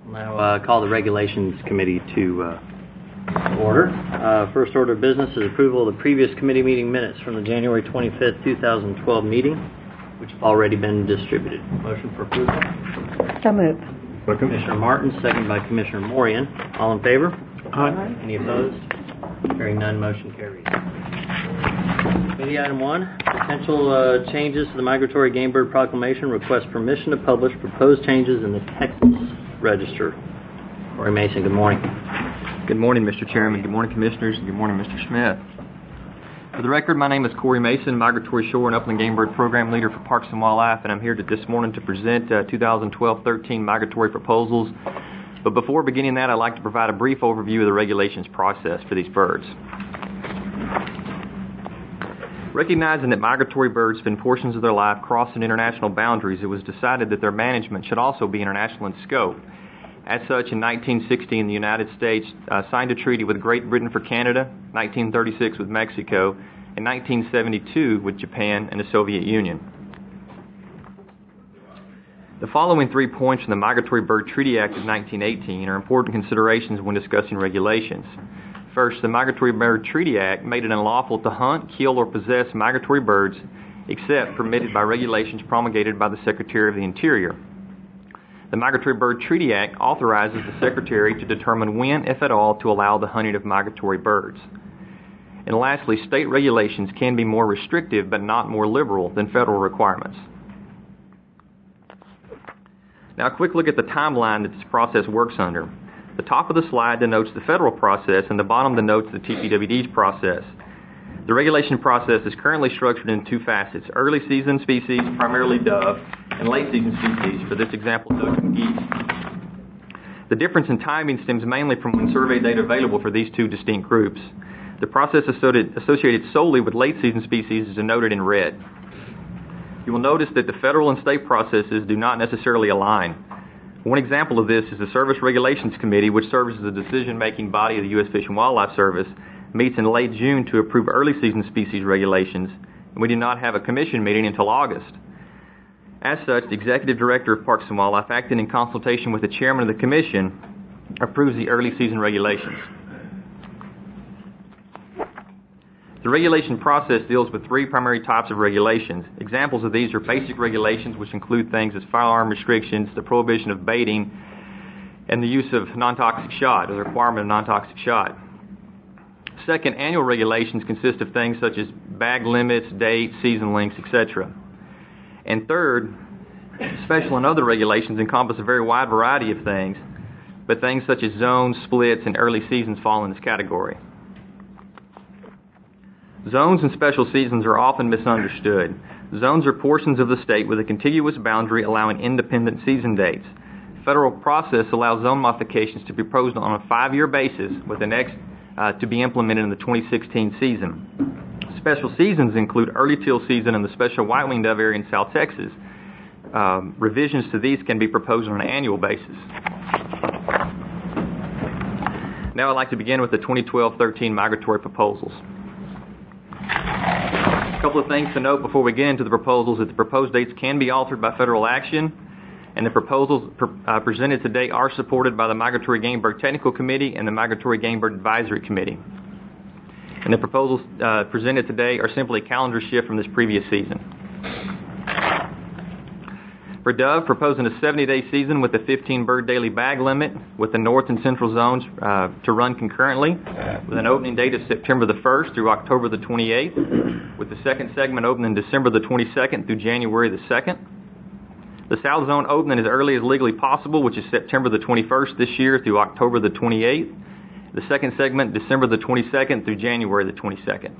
Now call the Regulations Committee to order. First order of business is approval of the previous committee meeting minutes from the January 25th, 2012 meeting, which have already been distributed. Motion for approval? So moved. Second. Commissioner Martin, second by Commissioner Morian. All in favor? Aye. Any opposed? Hearing none, motion carries. Committee item 1, potential changes to the Migratory Game Bird Proclamation. Request permission to publish proposed changes in the Texas Register. Corey Mason, good morning. Good morning, Mr. Chairman. Good morning, Commissioners. And good morning, Mr. Smith. For the record, my name is Corey Mason, Migratory Shore and Upland Game Bird Program Leader for Parks and Wildlife, and I'm here this morning to present 2012-13 migratory proposals. But before beginning that, I'd like to provide a brief overview of the regulations process for these birds. Recognizing that migratory birds spend portions of their life crossing international boundaries, it was decided that their management should also be international in scope. As such, in 1960, the United States signed a treaty with Great Britain for Canada, 1936 with Mexico, and 1972 with Japan and the Soviet Union. The following 3 points from the Migratory Bird Treaty Act of 1918 are important considerations when discussing regulations. First, the Migratory Bird Treaty Act made it unlawful to hunt, kill, or possess migratory birds except permitted by regulations promulgated by the Secretary of the Interior. The Migratory Bird Treaty Act authorizes the Secretary to determine when, if at all, to allow the hunting of migratory birds. And lastly, state regulations can be more restrictive but not more liberal than federal requirements. Now, a quick look at the timeline that this process works under. The top of the slide denotes the federal process, and the bottom denotes the TPWD's process. The regulation process is currently structured in 2 facets: early season species, primarily dove, and late season species, for this example, ducks and geese. The difference in timing stems mainly from when survey data available for these 2 distinct groups. The process associated solely with late season species is denoted in red. You will notice that the federal and state processes do not necessarily align. One example of this is the Service Regulations Committee, which serves as the decision-making body of the U.S. Fish and Wildlife Service, meets in late June to approve early season species regulations, and we do not have a commission meeting until August. As such, the Executive Director of Parks and Wildlife, acting in consultation with the Chairman of the Commission, approves the early season regulations. The regulation process deals with 3 primary types of regulations. Examples of these are basic regulations, which include things as firearm restrictions, the prohibition of baiting, and the use of non-toxic shot, or the requirement of non-toxic shot. Second, annual regulations consist of things such as bag limits, dates, season lengths, etc. And third, special and other regulations encompass a very wide variety of things, but things such as zones, splits, and early seasons fall in this category. Zones and special seasons are often misunderstood. Zones are portions of the state with a contiguous boundary allowing independent season dates. Federal process allows zone modifications to be proposed on a 5-year basis, with the next to be implemented in the 2016 season. Special seasons include early teal season in the special white-winged dove area in South Texas. Revisions to these can be proposed on an annual basis. Now I'd like to begin with the 2012-13 migratory proposals. A couple of things to note before we get into the proposals: that the proposed dates can be altered by federal action, and the proposals presented today are supported by the Migratory Game Bird Technical Committee and the Migratory Game Bird Advisory Committee. And the proposals presented today are simply a calendar shift from this previous season. For dove, proposing a 70-day season with a 15-bird daily bag limit, with the north and central zones to run concurrently, with an opening date of September the 1st through October the 28th, with the second segment opening December the 22nd through January the 2nd. The South Zone opening as early as legally possible, which is September the 21st this year through October the 28th. The second segment, December the 22nd through January the 22nd.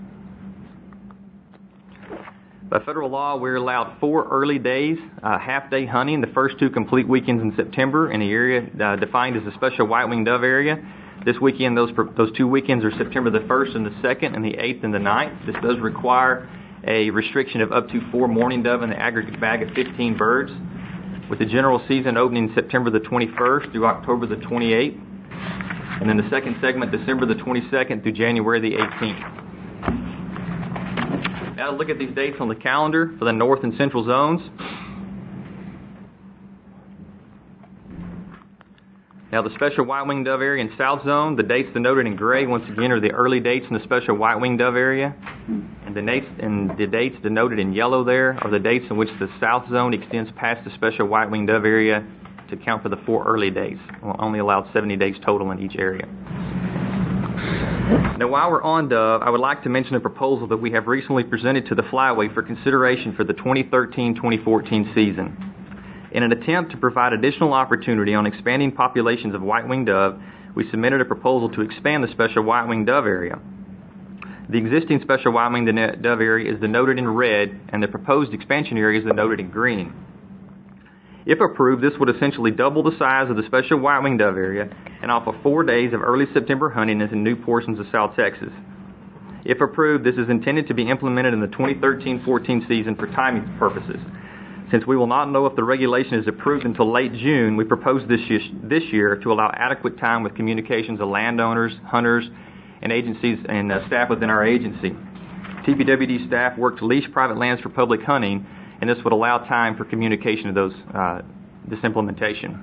By federal law, we're allowed 4 early days, half-day hunting, the first 2 complete weekends in September in the area defined as the special white-winged dove area. This weekend, those 2 weekends are September the 1st and the 2nd, and the 8th and the 9th. This does require a restriction of up to 4 mourning dove in the aggregate bag of 15 birds, with the general season opening September the 21st through October the 28th, and then the second segment December the 22nd through January the 18th. Now to look at these dates on the calendar for the north and central zones. Now, the special white-winged dove area in South Zone, the dates denoted in gray, once again, are the early dates in the special white-winged dove area. And the dates denoted in yellow there are the dates in which the South Zone extends past the special white-winged dove area to account for the 4 early dates. We'll only allow 70 days total in each area. Now, while we're on dove, I would like to mention a proposal that we have recently presented to the Flyway for consideration for the 2013-2014 season. In an attempt to provide additional opportunity on expanding populations of white-winged dove, we submitted a proposal to expand the special white-winged dove area. The existing special white-winged dove area is denoted in red, and the proposed expansion area is denoted in green. If approved, this would essentially double the size of the special white-winged dove area and offer 4 days of early September hunting in new portions of South Texas. If approved, this is intended to be implemented in the 2013-14 season for timing purposes. Since we will not know if the regulation is approved until late June, we propose this year to allow adequate time with communications of landowners, hunters, and agencies and staff within our agency. TPWD staff work to lease private lands for public hunting, and this would allow time for communication of this implementation.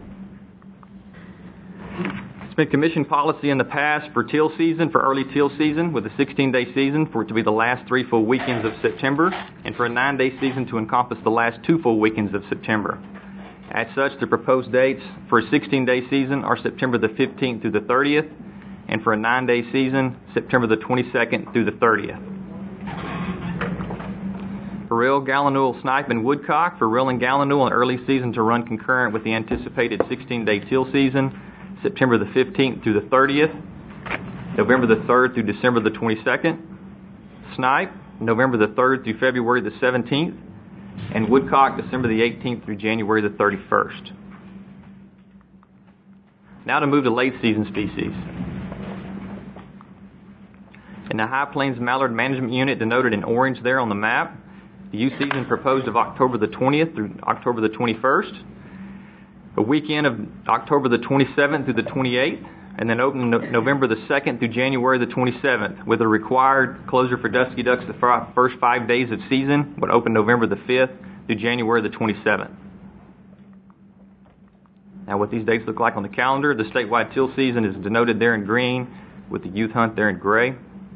It's been commission policy in the past for teal season, for early teal season, with a 16-day season, for it to be the last 3 full weekends of September, and for a 9-day season to encompass the last 2 full weekends of September. As such, the proposed dates for a 16-day season are September the 15th through the 30th, and for a 9-day season, September the 22nd through the 30th. For real, gallinule, snipe, and woodcock, for real and gallinule, an early season to run concurrent with the anticipated 16-day teal season, September the 15th through the 30th, November the 3rd through December the 22nd, snipe, November the 3rd through February the 17th, and woodcock, December the 18th through January the 31st. Now to move to late season species. In the High Plains Mallard Management Unit, denoted in orange there on the map, the youth season proposed of October the 20th through October the 21st, a weekend of October the 27th through the 28th, and then open November the 2nd through January the 27th, with a required closure for dusky ducks the first 5 days of season, would open November the 5th through January the 27th. Now, what these dates look like on the calendar, the statewide teal season is denoted there in green, with the youth hunt there in gray.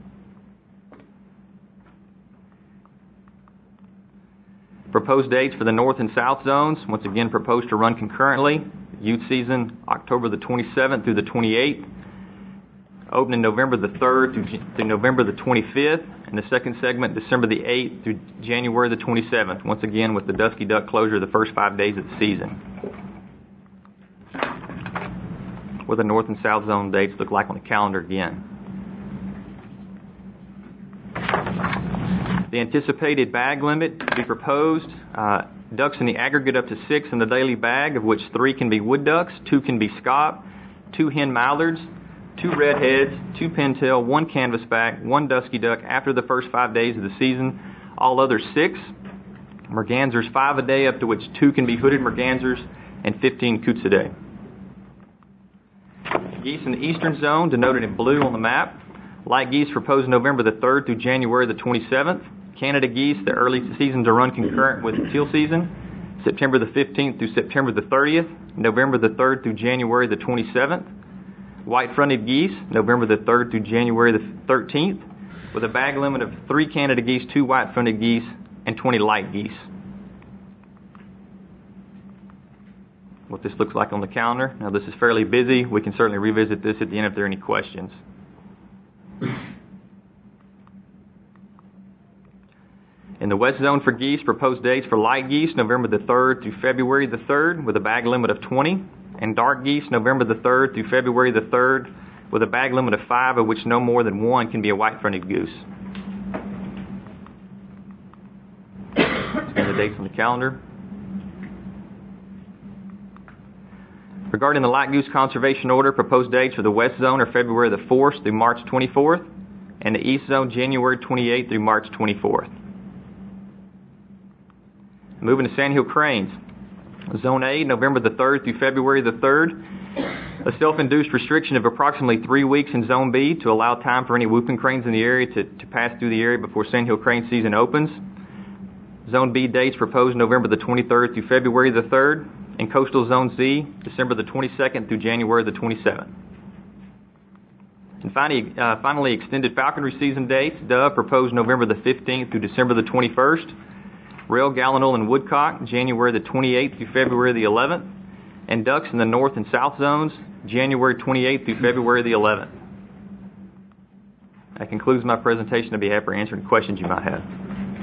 Proposed dates for the north and south zones, once again proposed to run concurrently. Youth season, October the 27th through the 28th. Opening November the 3rd through November the 25th. And the second segment, December the 8th through January the 27th. Once again with the dusky duck closure the first 5 days of the season. What the north and south zone dates look like on the calendar again. The anticipated bag limit to be proposed, ducks in the aggregate up to 6 in the daily bag, of which 3 can be wood ducks, 2 can be scaup, 2 hen mallards, 2 redheads, 2 pintail, 1 canvasback, 1 dusky duck after the first 5 days of the season. All others 6. Mergansers 5 a day, up to which 2 can be hooded mergansers, and 15 coots a day. Geese in the eastern zone, denoted in blue on the map. Light geese proposed November the 3rd through January the 27th. Canada geese, the early season to run concurrent with the teal season, September the 15th through September the 30th, November the 3rd through January the 27th. White-fronted geese, November the 3rd through January the 13th, with a bag limit of 3 Canada geese, 2 white-fronted geese, and 20 light geese. What this looks like on the calendar. Now, this is fairly busy. We can certainly revisit this at the end if there are any questions. In the west zone for geese, proposed dates for light geese, November the 3rd through February the 3rd, with a bag limit of 20, and dark geese, November the 3rd through February the 3rd, with a bag limit of 5, of which no more than 1 can be a white-fronted goose. And the dates on the calendar. Regarding the light goose conservation order, proposed dates for the west zone are February the 4th through March 24th, and the east zone January 28th through March 24th. Moving to sandhill cranes. Zone A, November the 3rd through February the 3rd. A self-induced restriction of approximately 3 weeks in Zone B to allow time for any whooping cranes in the area to pass through the area before sandhill crane season opens. Zone B dates proposed November the 23rd through February the 3rd. and Coastal Zone Z, December the 22nd through January the 27th. And finally, extended falconry season dates. Dove proposed November the 15th through December the 21st. Rail, Gallinule, and Woodcock, January the 28th through February the 11th. And ducks in the north and south zones, January 28th through February the 11th. That concludes my presentation. I'd be happy to answer any questions you might have.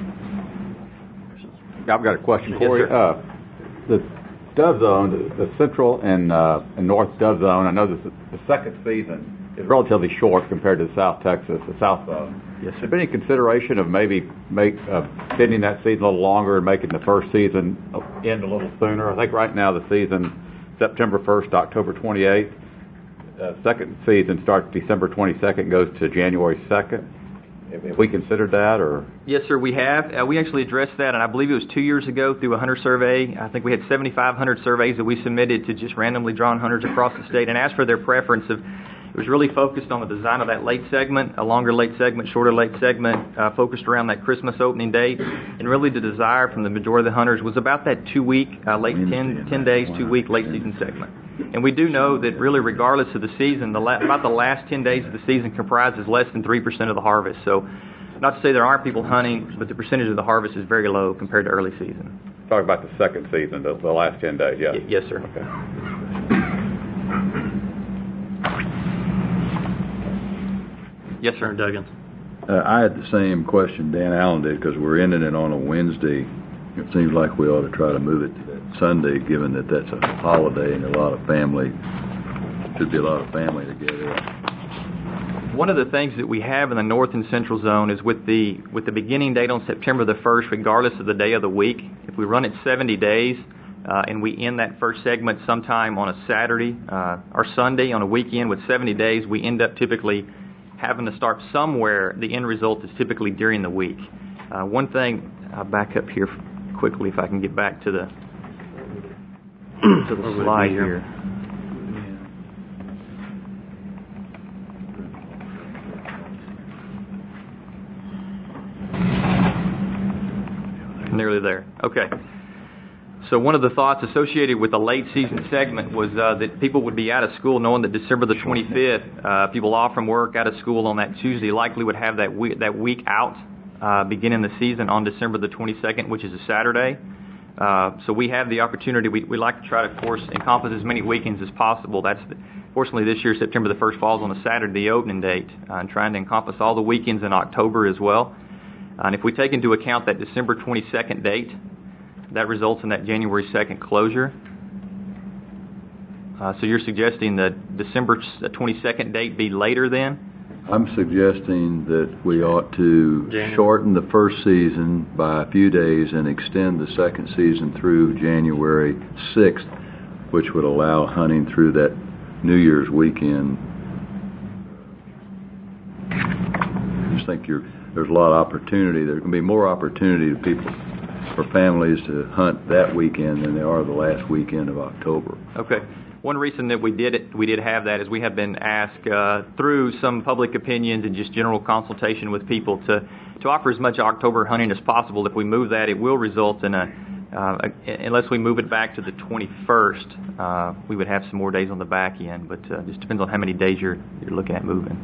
I've got a question for Yes, you. The dove zone, the central and north dove zone, I know the second season is relatively short compared to the South Texas, the South zone. Yes, sir. Has there been any consideration of maybe extending that season a little longer and making the first season end a little sooner? I think right now the season, September 1st, October 28th. Second season starts December 22nd, goes to January 2nd. Have we considered that, or? Yes, sir, we have. We actually addressed that, and I believe it was 2 years ago through a hunter survey. I think we had 7,500 surveys that we submitted to just randomly drawn hunters across the state and asked for their preference. It was really focused on the design of that late segment, a longer late segment, shorter late segment, focused around that Christmas opening date. And really the desire from the majority of the hunters was about that 2-week, late 10 days, 2-week late season segment. And we do know that really regardless of the season, about the last 10 days of the season comprises less than 3% of the harvest. So not to say there aren't people hunting, but the percentage of the harvest is very low compared to early season. Talk about the second season, the last 10 days, yeah. Yes, sir. Okay. Yes, sir, Duggins. I had the same question Dan Allen did, because we're ending it on a Wednesday. It seems like we ought to try to move it to that Sunday, given that that's a holiday and a lot of family, should be a lot of family together. One of the things that we have in the north and central zone is with the beginning date on September the 1st, regardless of the day of the week, if we run it 70 days and we end that first segment sometime on a Saturday or Sunday on a weekend with 70 days, we end up typically having to start somewhere. The end result is typically during the week. One thing, I'll back up here quickly if I can get back to the slide here. Nearly there. Okay. So one of the thoughts associated with the late season segment was that people would be out of school knowing that December the 25th, people off from work, out of school on that Tuesday, likely would have that week out beginning the season on December the 22nd, which is a Saturday. So we have the opportunity. We like to try to, of course, encompass as many weekends as possible. Fortunately, this year, September the 1st falls on a Saturday, the opening date, and trying to encompass all the weekends in October as well. And if we take into account that December 22nd date, that results in that January 2nd closure. So you're suggesting that December 22nd date be later then? I'm suggesting that we ought to shorten the first season by a few days and extend the second season through January 6th, which would allow hunting through that New Year's weekend. I just think there's a lot of opportunity. There's going to be more opportunity to people, for families, to hunt that weekend than there are the last weekend of October. Okay. One reason that we did have that is we have been asked through some public opinions and just general consultation with people to offer as much October hunting as possible. If we move that, it will result in unless we move it back to the 21st, we would have some more days on the back end, but it just depends on how many days you're looking at moving.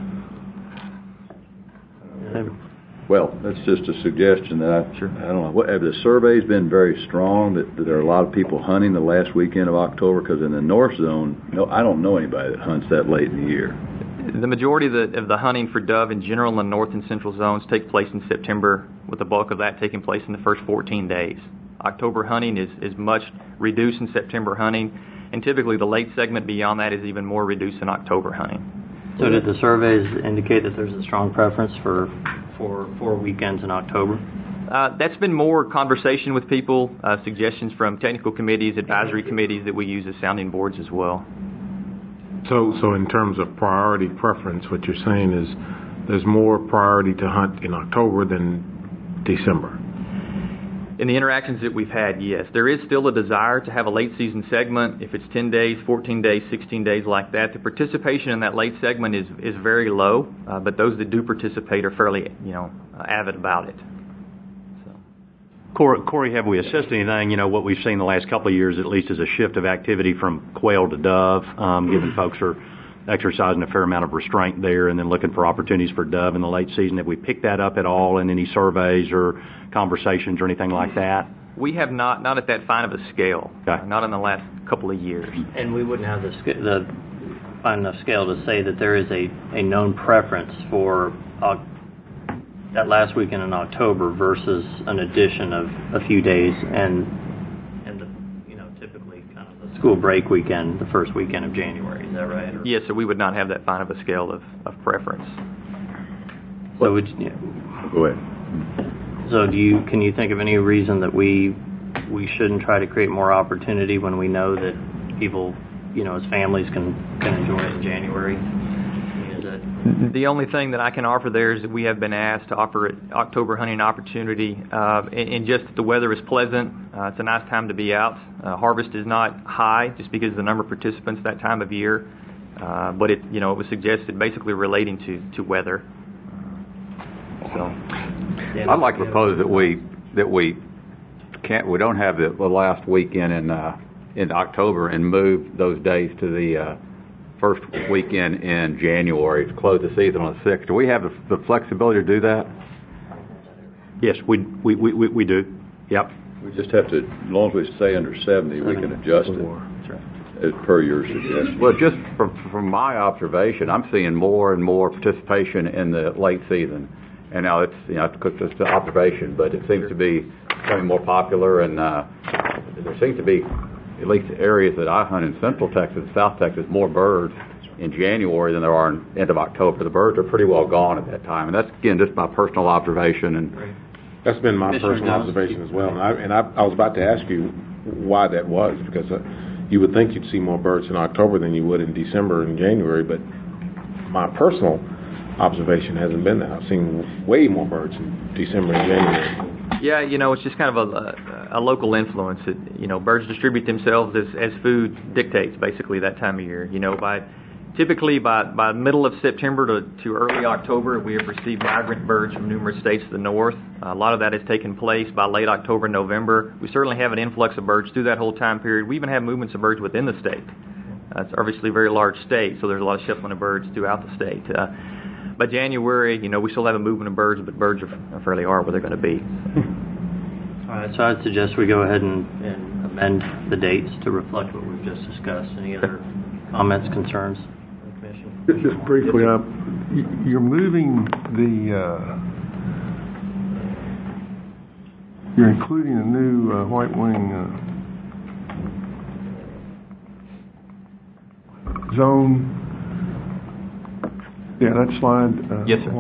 Well, that's just a suggestion that I don't know. Have the surveys been very strong that there are a lot of people hunting the last weekend of October? Because in the north zone, I don't know anybody that hunts that late in the year. The majority of the hunting for dove in general in the north and central zones takes place in September, with the bulk of that taking place in the first 14 days. October hunting is much reduced in September hunting, and typically the late segment beyond that is even more reduced in October hunting. So did the surveys indicate that there's a strong preference for 4 weekends in October? That's been more conversation with people, suggestions from technical committees, advisory committees that we use as sounding boards as well. So in terms of priority preference, what you're saying is there's more priority to hunt in October than December? In the interactions that we've had, yes. There is still a desire to have a late season segment. If it's 10 days, 14 days, 16 days like that, the participation in that late segment is very low, but those that do participate are fairly, avid about it. So. Corey, have we assessed anything? What we've seen the last couple of years, at least, is a shift of activity from quail to dove, given folks are exercising a fair amount of restraint there and then looking for opportunities for dove in the late season. Have we picked that up at all in any surveys or conversations or anything like that? We have not at that fine of a scale, Okay. Not in the last couple of years. And we wouldn't have the fine enough scale to say that there is a known preference for that last weekend in October versus an addition of a few days and the typically kind of the school break weekend, the first weekend of January. Is that right? Yes, so we would not have that fine of a scale of preference. So Go ahead. So can you think of any reason that we shouldn't try to create more opportunity when we know that people, as families can enjoy it in January? The only thing that I can offer there is that we have been asked to offer an October hunting opportunity, and just that the weather is pleasant. It's a nice time to be out. Harvest is not high just because of the number of participants that time of year, but it was suggested basically relating to weather. So, I'd like to propose that we don't have the last weekend in October and move those days to the first weekend in January to close the season on the 6th. Do we have the flexibility to do that? Yes, we do. Yep. We just have to, as long as we stay under 70, we can adjust it. That's right. As per your suggestion. Well, just from my observation, I'm seeing more and more participation in the late season. And now it's, it's an observation, but it seems to be becoming more popular, and there seems to be, at least areas that I hunt in Central Texas, South Texas, more birds in January than there are in end of October. The birds are pretty well gone at that time, and that's, again, just my personal observation. And That's been my personal observation as well. And I was about to ask you why that was, because you would think you'd see more birds in October than you would in December and January, but my personal observation hasn't been that. I've seen way more birds in December and January. Yeah, it's just kind of a local influence. Birds distribute themselves as food dictates, basically, that time of year. Typically by middle of September to early October, we have received migrant birds from numerous states to the north. A lot of that has taken place by late October, November. We certainly have an influx of birds through that whole time period. We even have movements of birds within the state. It's obviously a very large state, so there's a lot of shuffling of birds throughout the state. By January, we still have a movement of birds, but birds are fairly where they're going to be. All right, so I'd suggest we go ahead and amend the dates to reflect what we've just discussed. Any other comments, concerns? Just briefly, you're moving you're including a new white wing zone. Yeah, that slide. Yes, sir.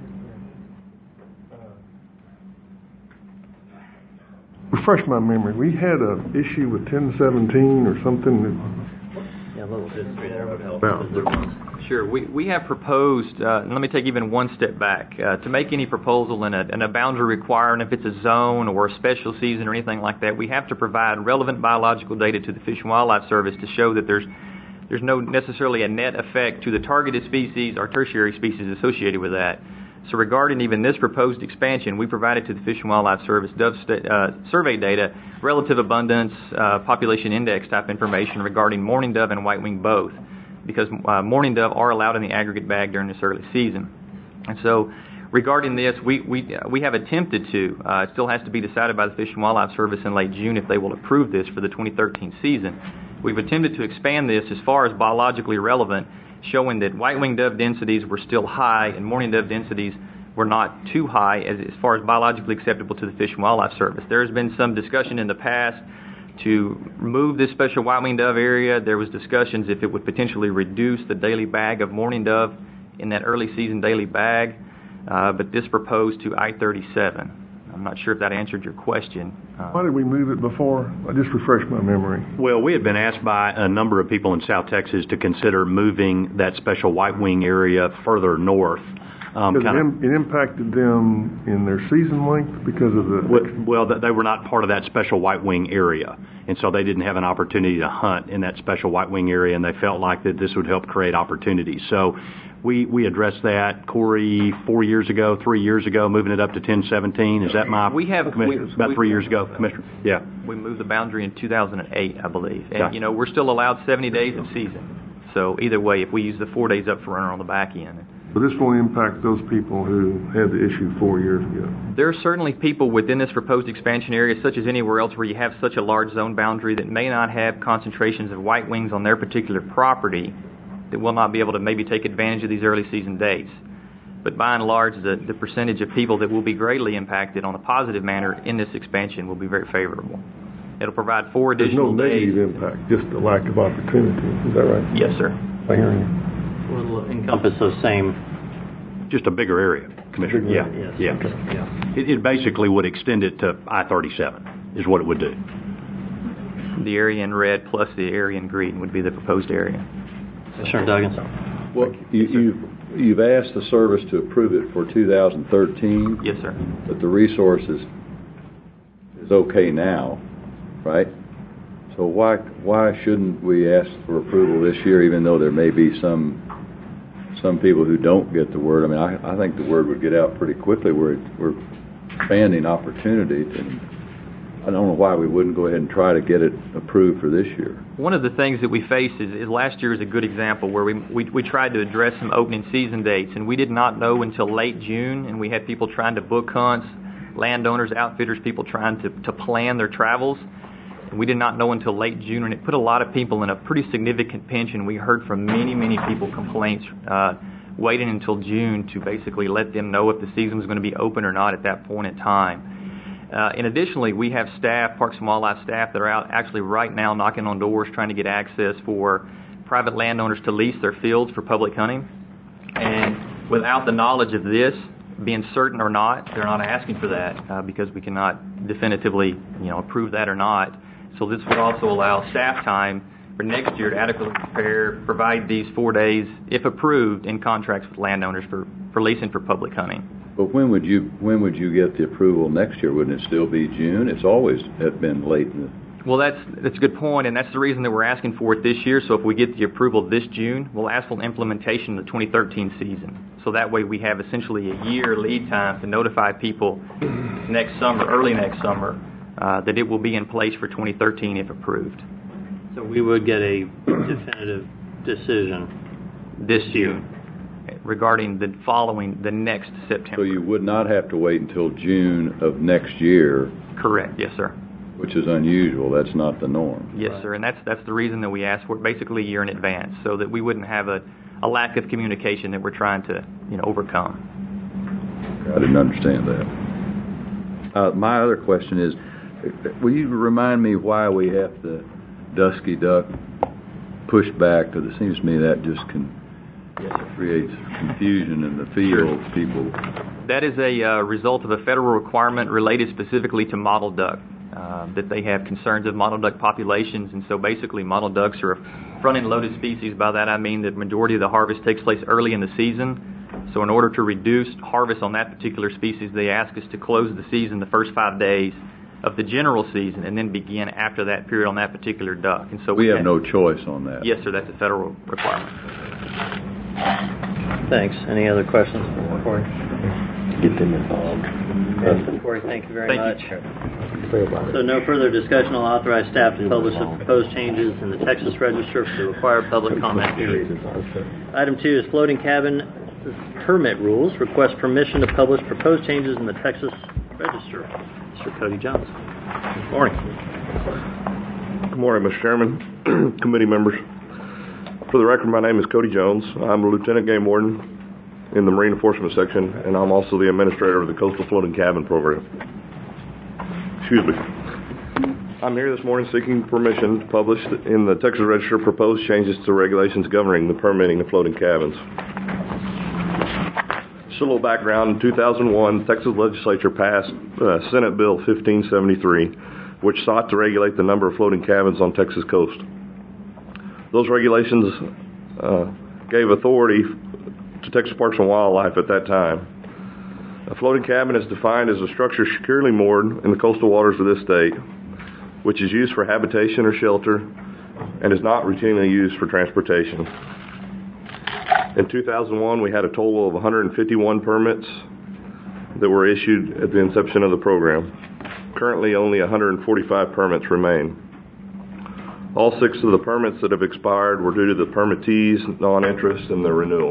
Refresh my memory. We had an issue with 1017 or something. Yeah, a little history there would help. Sure. We have proposed, let me take even one step back, to make any proposal in a boundary requirement, if it's a zone or a special season or anything like that, we have to provide relevant biological data to the Fish and Wildlife Service to show that there's no necessarily a net effect to the targeted species or tertiary species associated with that. So regarding even this proposed expansion, we provided to the Fish and Wildlife Service dove survey data, relative abundance, population index type information regarding mourning dove and white wing both, because mourning dove are allowed in the aggregate bag during this early season. And so regarding this, we have attempted to, it still has to be decided by the Fish and Wildlife Service in late June if they will approve this for the 2013 season. We've attempted to expand this as far as biologically relevant, showing that white-winged dove densities were still high and mourning dove densities were not too high as far as biologically acceptable to the Fish and Wildlife Service. There has been some discussion in the past to remove this special white-winged dove area. There was discussions if it would potentially reduce the daily bag of mourning dove in that early season daily bag, but this proposed to I-37. I'm not sure if that answered your question. Why did we move it before? I just refreshed my memory. Well, we had been asked by a number of people in South Texas to consider moving that special white wing area further north. It impacted them in their season length because of the... Well, they were not part of that special white wing area, and so they didn't have an opportunity to hunt in that special white wing area, and they felt like that this would help create opportunities. So We addressed that, Corey, 4 years ago, 3 years ago, moving it up to 1017. Is that my Commissioner? About 3 years ago, Commissioner. Yeah. We moved the boundary in 2008, I believe. And, Yeah. we're still allowed 70 days of season. So either way, if we use the 4 days up for runner on the back end. But this won't impact those people who had the issue 4 years ago. There are certainly people within this proposed expansion area, such as anywhere else where you have such a large zone boundary, that may not have concentrations of white wings on their particular property, that will not be able to maybe take advantage of these early season dates. But by and large, the percentage of people that will be greatly impacted on a positive manner in this expansion will be very favorable. It'll provide 4 There's additional no days. negative impact, just the lack of opportunity. Is that right? Yes, sir. Will encompass those same. Just a bigger area, Commissioner. Bigger Yeah. area, yes. Yeah. Okay, yeah. It basically would extend it to I-37 is what it would do. The area in red plus the area in green would be the proposed area. Commissioner Duggan. Well, you've asked the service to approve it for 2013. Yes, sir. But the resource is okay now, right? So why shouldn't we ask for approval this year, even though there may be some people who don't get the word? I mean, I think the word would get out pretty quickly. We're expanding opportunity, and I don't know why we wouldn't go ahead and try to get it approved for this year. One of the things that we face is last year is a good example where we tried to address some opening season dates, and we did not know until late June, and we had people trying to book hunts, landowners, outfitters, people trying to plan their travels. And we did not know until late June, and it put a lot of people in a pretty significant pinch, and we heard from many people complaints waiting until June to basically let them know if the season was going to be open or not at that point in time. And additionally, we have staff, Parks and Wildlife staff, that are out actually right now knocking on doors trying to get access for private landowners to lease their fields for public hunting. And without the knowledge of this, being certain or not, they're not asking for that because we cannot definitively, approve that or not. So this would also allow staff time for next year to adequately prepare, provide these 4 days, if approved, in contracts with landowners for leasing for public hunting. But when would you get the approval next year? Wouldn't it still be June? It's always been late in the... Well, that's a good point, and that's the reason that we're asking for it this year. So if we get the approval this June, we'll ask for implementation of the 2013 season. So that way we have essentially a year lead time to notify people next summer, early next summer, that it will be in place for 2013 if approved. So we would get a definitive decision This June regarding the next September. So you would not have to wait until June of next year. Correct, yes, sir. Which is unusual. That's not the norm. Yes, sir, and that's the reason that we asked for it basically a year in advance, so that we wouldn't have a lack of communication that we're trying to overcome. I didn't understand that. My other question is, will you remind me why we have the dusky duck pushed back? Because it seems to me that just creates confusion in the field. People. That is a result of a federal requirement related specifically to mottled duck. That they have concerns of mottled duck populations, and so basically mottled ducks are a front-end loaded species. By that I mean that the majority of the harvest takes place early in the season. So in order to reduce harvest on that particular species, they ask us to close the season the first 5 days of the general season and then begin after that period on that particular duck. And so we have no choice on that. Yes, sir, that's a federal requirement. Thanks. Any other questions for Corey? Get them involved. Corey, thank you very Thank much. you. So no further discussion. I'll authorize staff to publish the proposed changes in the Texas Register for the required public comment period. Item 2 is floating cabin permit rules. Request permission to publish proposed changes in the Texas Register. Mr. Cody Jones. Good morning. Good morning, Mr. Chairman, committee members. For the record, my name is Cody Jones. I'm a Lieutenant Game Warden in the Marine Enforcement Section, and I'm also the administrator of the Coastal Floating Cabin Program. Excuse me. I'm here this morning seeking permission to publish in the Texas Register proposed changes to regulations governing the permitting of floating cabins. Just a little background. In 2001, the Texas legislature passed Senate Bill 1573, which sought to regulate the number of floating cabins on Texas coast. Those regulations gave authority to Texas Parks and Wildlife at that time. A floating cabin is defined as a structure securely moored in the coastal waters of this state, which is used for habitation or shelter and is not routinely used for transportation. In 2001, we had a total of 151 permits that were issued at the inception of the program. Currently, only 145 permits remain. All 6 of the permits that have expired were due to the permittees' non-interest in their renewal.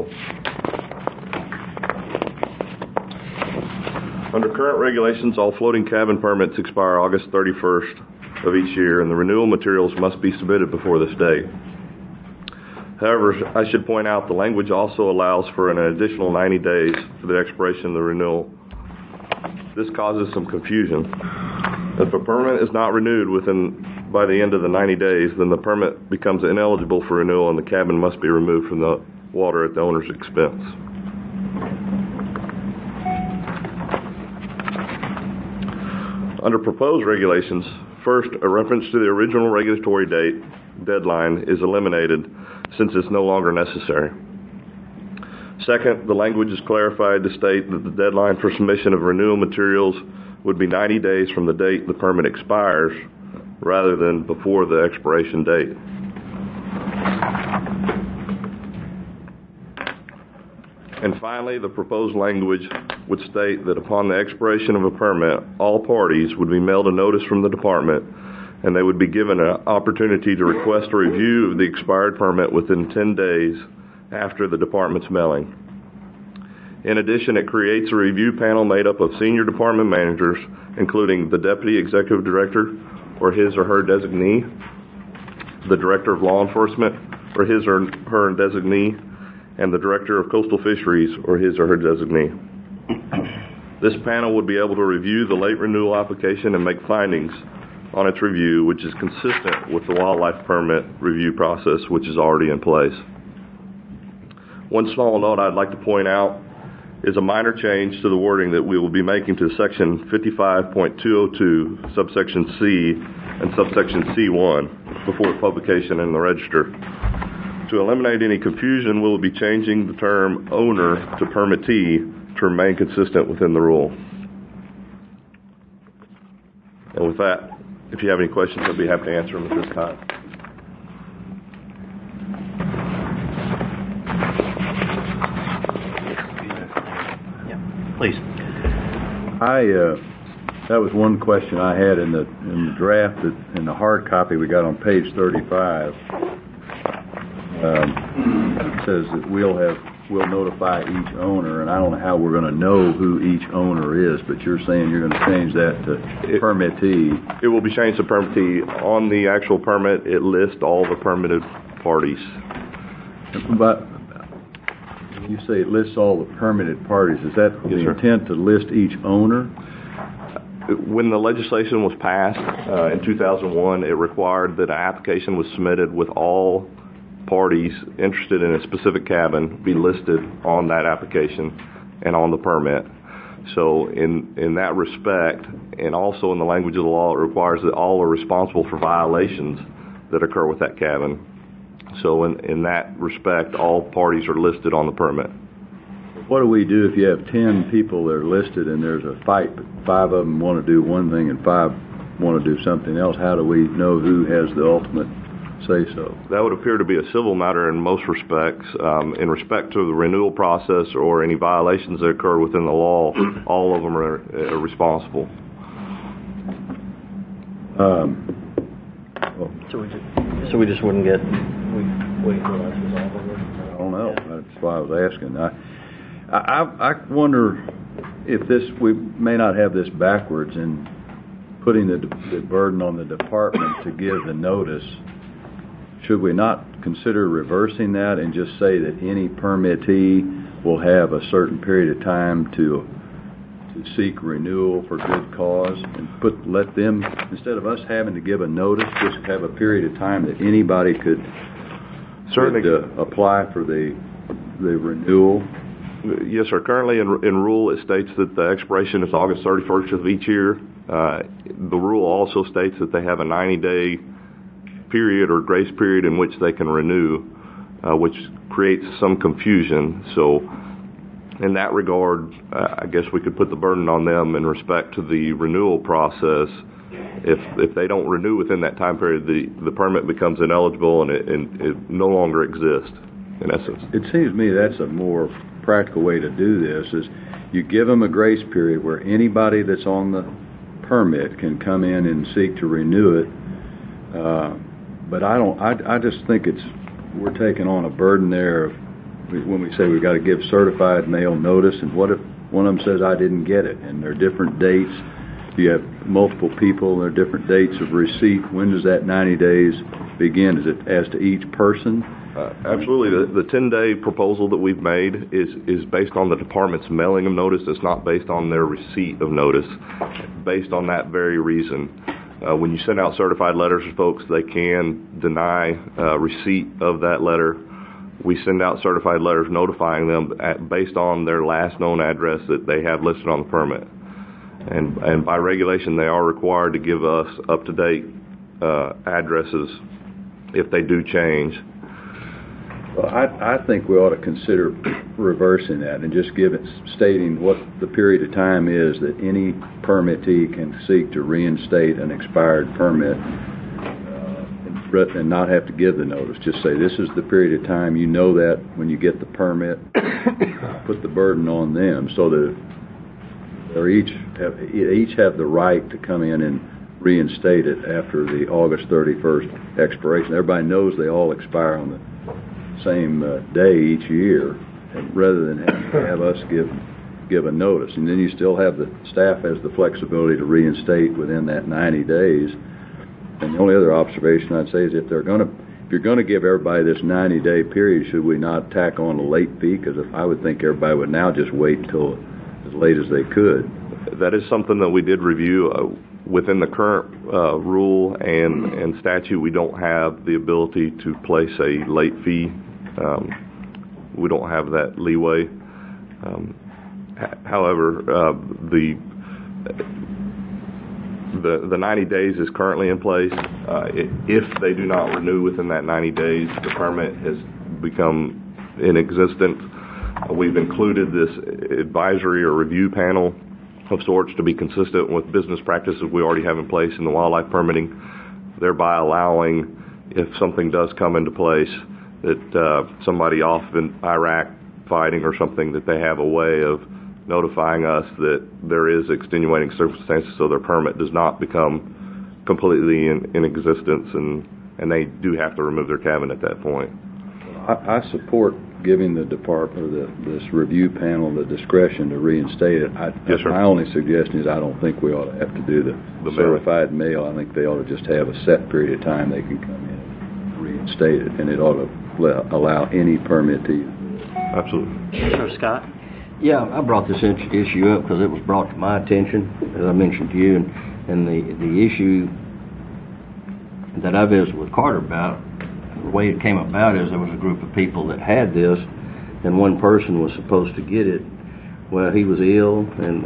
Under current regulations, all floating cabin permits expire August 31st of each year, and the renewal materials must be submitted before this date. However, I should point out the language also allows for an additional 90 days for the expiration of the renewal. This causes some confusion. If a permit is not renewed by the end of the 90 days, then the permit becomes ineligible for renewal and the cabin must be removed from the water at the owner's expense. Under proposed regulations, first, a reference to the original regulatory deadline is eliminated since it's no longer necessary. Second, the language is clarified to state that the deadline for submission of renewal materials would be 90 days from the date the permit expires, rather than before the expiration date. And finally, the proposed language would state that upon the expiration of a permit, all parties would be mailed a notice from the department, and they would be given an opportunity to request a review of the expired permit within 10 days after the department's mailing. In addition, it creates a review panel made up of senior department managers, including the deputy executive director or his or her designee, the director of law enforcement or his or her designee, and the director of coastal fisheries or his or her designee. This panel would be able to review the late renewal application and make findings on its review, which is consistent with the wildlife permit review process, which is already in place. One small note I'd like to point out is a minor change to the wording that we will be making to section 55.202, subsection C and subsection C1 before publication in the register. To eliminate any confusion, we'll be changing the term owner to permittee to remain consistent within the rule. And with that, if you have any questions, I'd be happy to answer them at this time. Please. That was one question I had in the draft in the hard copy we got on page 35. It says that we'll notify each owner, and I don't know how we're going to know who each owner is, but you're saying you're going to change that to permittee. It will be changed to permittee. On the actual permit, it lists all the permitted parties. But you say it lists all the permitted parties. Is that the intent to list each owner? When the legislation was passed in 2001, it required that an application was submitted with all parties interested in a specific cabin be listed on that application and on the permit. So in that respect, and also in the language of the law, it requires that all are responsible for violations that occur with that cabin. So in that respect, all parties are listed on the permit. What do we do if you have 10 people that are listed and there's a fight, but 5 of them want to do one thing and 5 want to do something else? How do we know who has the ultimate say-so? That would appear to be a civil matter in most respects. In respect to the renewal process or any violations that occur within the law, all of them are responsible. So we just wouldn't get... Wait until that's resolved? I don't know. That's why I was asking. I wonder if we may not have this backwards in putting the burden on the department to give the notice. Should we not consider reversing that and just say that any permittee will have a certain period of time to seek renewal for good cause, and let them, instead of us having to give a notice, just have a period of time that anybody could apply for the renewal? Yes, sir. Currently in rule, it states that the expiration is August 31st of each year. The rule also states that they have a 90-day period or grace period in which they can renew, which creates some confusion. So in that regard, I guess we could put the burden on them in respect to the renewal process. If they don't renew within that time period, the permit becomes ineligible and it no longer exists. in essence. It seems to me that's a more practical way to do this, is you give them a grace period where anybody that's on the permit can come in and seek to renew it. But I just think we're taking on a burden there of, when we say we've got to give certified mail notice, and what if one of them says, I didn't get it, and there are different dates. You have multiple people, there are different dates of receipt. When does that 90 days begin? Is it as to each person? Absolutely. The 10-day proposal that we've made is based on the department's mailing of notice. It's not based on their receipt of notice. Based on that very reason, when you send out certified letters to folks, they can deny receipt of that letter. We send out certified letters notifying them based on their last known address that they have listed on the permit. And by regulation, they are required to give us up-to-date addresses if they do change. Well, I think we ought to consider reversing that and just stating what the period of time is that any permittee can seek to reinstate an expired permit, and not have to give the notice. Just say, this is the period of time, you know that when you get the permit, put the burden on them so that they each have the right to come in and reinstate it after the August 31st expiration. Everybody knows they all expire on the same day each year, rather than have us give a notice. And then you still have the staff has the flexibility to reinstate within that 90 days. And the only other observation I'd say is if you're going to give everybody this 90-day period, should we not tack on a late fee? Because I would think everybody would now just wait until as late as they could. That is something that we did review. Within the current rule and statute, we don't have the ability to place a late fee. We don't have that leeway. However, the 90 days is currently in place. If they do not renew within that 90 days, the permit has become inexistent. We've included this advisory or review panel of sorts to be consistent with business practices we already have in place in the wildlife permitting, thereby allowing, if something does come into place, that somebody off in Iraq fighting or something, that they have a way of notifying us that there is extenuating circumstances so their permit does not become completely in existence, and they do have to remove their cabin at that point. I support giving the department, this review panel, the discretion to reinstate it. Yes, sir. My only suggestion is I don't think we ought to have to do the certified mail. I think they ought to just have a set period of time they can come in and reinstate it, and it ought to allow any permittee. Absolutely. Sir Scott? Yeah, I brought this issue up because it was brought to my attention, as I mentioned to you, and the issue that I visited with Carter about, the way it came about is there was a group of people that had this, and one person was supposed to get it. Well, he was ill,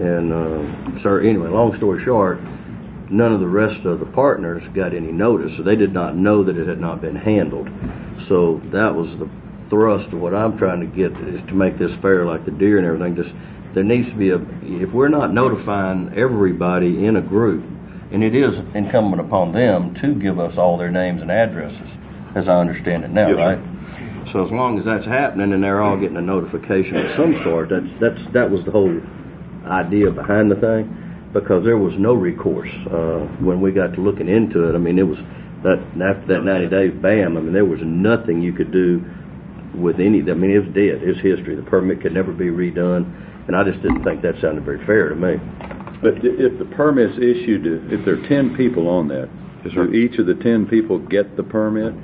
anyway, long story short, none of the rest of the partners got any notice, so they did not know that it had not been handled. So that was the thrust of what I'm trying to get, is to make this fair, like the deer and everything. Just there needs to be if we're not notifying everybody in a group, and it is incumbent upon them to give us all their names and addresses, as I understand it now, yes, right? So as long as that's happening and they're all getting a notification of some sort, that was the whole idea behind the thing, because there was no recourse when we got to looking into it. I mean, it was that after that 90 days, bam. I mean, there was nothing you could do with any. I mean, it was dead. It was history. The permit could never be redone, and I just didn't think that sounded very fair to me. But if the permit's issued, if there are 10 people on that, yes, sir, do each of the 10 people get the permit?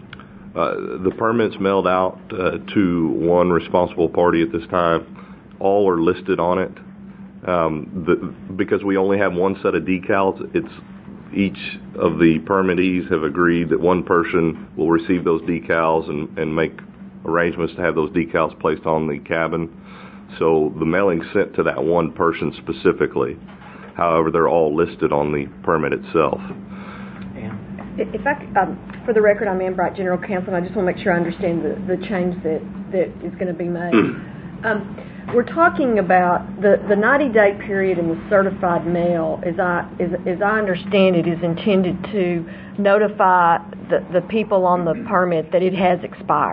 The permit's mailed out to one responsible party at this time. All are listed on it. Because we only have one set of decals, each of the permittees have agreed that one person will receive those decals and make arrangements to have those decals placed on the cabin. So the mailing's sent to that one person specifically. However, they're all listed on the permit itself. If I, for the record, I'm Ann Bright, General Counsel, and I just want to make sure I understand the change that is going to be made. We're talking about the 90-day period in the certified mail, as I understand it, is intended to notify the people on the permit that it has expired.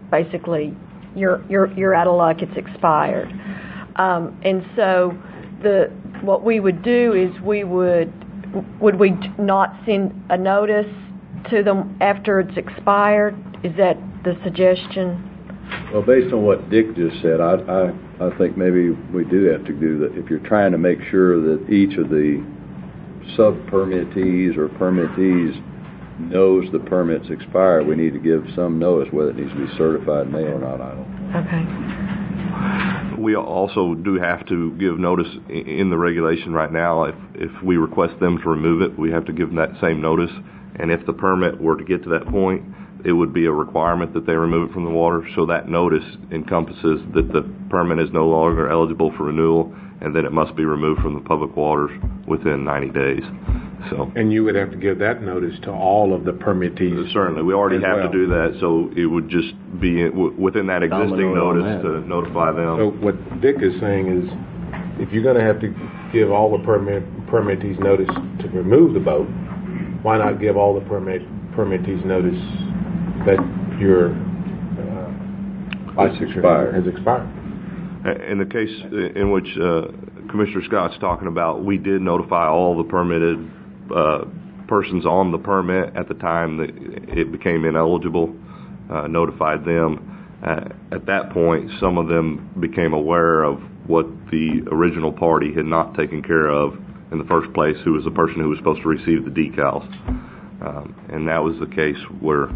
basically you're out of luck, it's expired. And so what we would do is would we not send a notice to them after it's expired? Is that the suggestion? Well, based on what Dick just said, I think maybe we do have to do that. If you're trying to make sure that each of the sub-permittees or permittees knows the permit's expired, we need to give some notice, whether it needs to be certified mail or not, I don't know. Okay. We also do have to give notice in the regulation right now. If we request them to remove it, we have to give them that same notice. And if the permit were to get to that point, it would be a requirement that they remove it from the water. So that notice encompasses that the permit is no longer eligible for renewal, and then it must be removed from the public waters within 90 days. So. And you would have to give that notice to all of the permittees. Certainly. We already have to do that, so it would just be within that existing notice to notify them. So what Dick is saying is, if you're going to have to give all the permittees notice to remove the boat, why not give all the permittees notice that your license has expired? In the case in which Commissioner Scott's talking about, we did notify all the permitted persons on the permit at the time that it became ineligible, notified them. At that point, some of them became aware of what the original party had not taken care of in the first place, who was the person who was supposed to receive the decals. And that was the case where,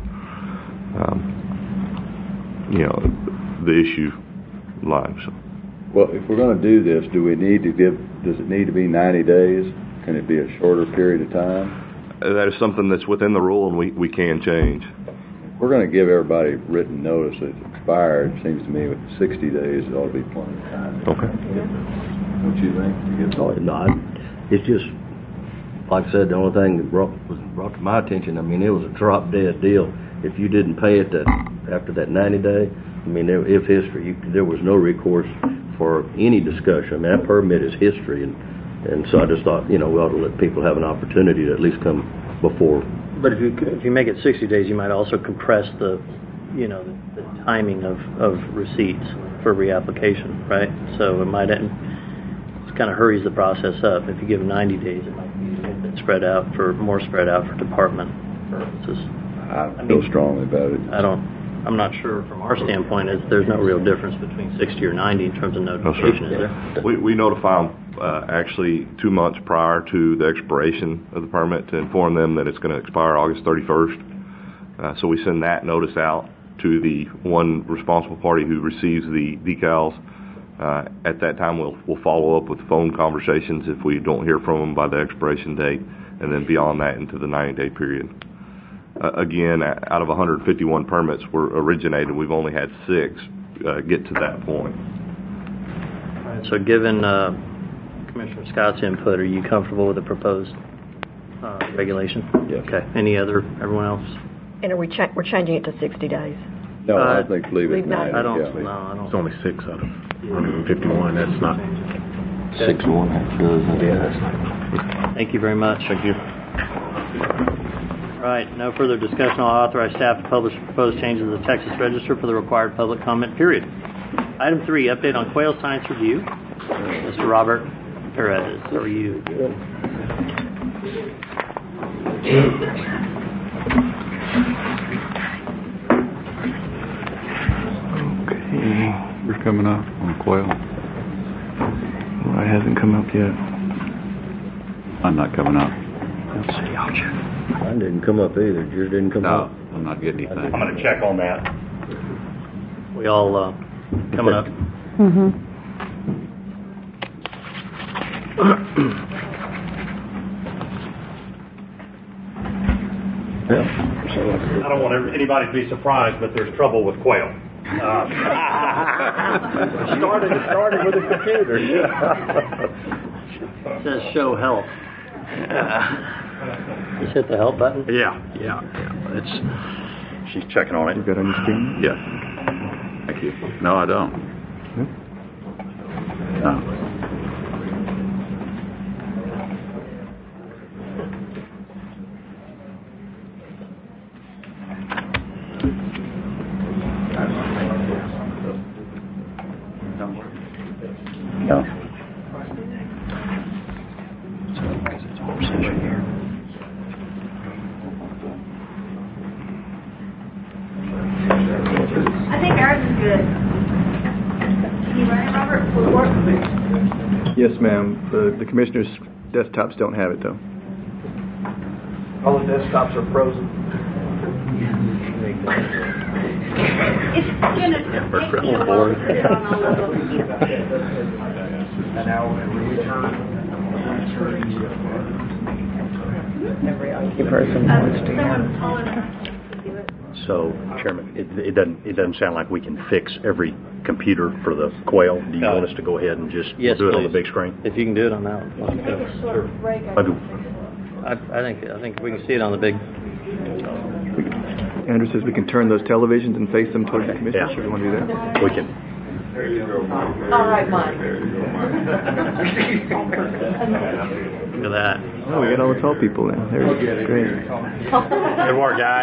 the issue lies. So. Well, if we're going to do this, does it need to be 90 days? Can it be a shorter period of time? That is something that's within the rule, and we can change. If we're going to give everybody written notice that it's expired, it seems to me with 60 days, it ought to be plenty of time. Okay. Don't you think? It's just, like I said, the only thing that was brought to my attention, I mean, it was a drop-dead deal. If you didn't pay it after that 90-day, I mean, if history, there was no recourse for any discussion. I mean, that permit is history, and so I just thought, we ought to let people have an opportunity to at least come before. But if you make it 60 days, you might also compress the timing of receipts for reapplication, right? So it kind of hurries the process up. If you give 90 days, it might be a bit more spread out for department purposes. I feel strongly about it. I'm not sure from our standpoint there's no real difference between 60 or 90 in terms of notification, is there? We notify them actually 2 months prior to the expiration of the permit to inform them that it's going to expire August 31st. So we send that notice out to the one responsible party who receives the decals. At that time, we'll follow up with phone conversations if we don't hear from them by the expiration date, and then beyond that into the 90-day period. Again, out of 151 permits were originated, we've only had 6 get to that point. All right, so given Commissioner Scott's input, are you comfortable with the proposed regulation? Yes. Okay. Everyone else? And we're changing it to 60 days? No, I think leave it 90. I don't. It's only 6 out of 151. That's not... 6 and 1/2. Yeah, that's not... Thank you very much. Thank you. All right, no further discussion. I'll authorize staff to publish proposed changes to the Texas Register for the required public comment period. Item 3, update on quail science review. Mr. Robert Perez, how are you? Good. Okay, we're coming up on quail. Well, it hasn't come up yet. I'm not coming up. Let's see, I'll check. Mine didn't come up either. Yours didn't come up. No, I'm not getting anything. I'm going to check on that. We all coming up? Mm-hmm. I don't want anybody to be surprised, but there's trouble with quail. Started with a computer. It says show help. Just hit the help button? Yeah. She's checking on it. You got on your screen? Yeah. Thank you. No, I don't. No. Yes, ma'am. The commissioner's desktops don't have it, though. All the desktops are frozen. It's going to take me a while to put it on all of them. And now when we return, every IT person wants to Someone's calling us to do it. So, Chairman, it doesn't sound like we can fix every computer for the Quail. Do you want us to go ahead and just Yes, do it on the please. big screen? If you can do it on that one. Sure. I think we can see it on the big. Andrew says we can turn those televisions and face them towards the commissioner. Yeah. Should we want to do that? We can. All right, Mike. Look at that. Oh, we got all the tall people in. There we go. Great. Good work, guys.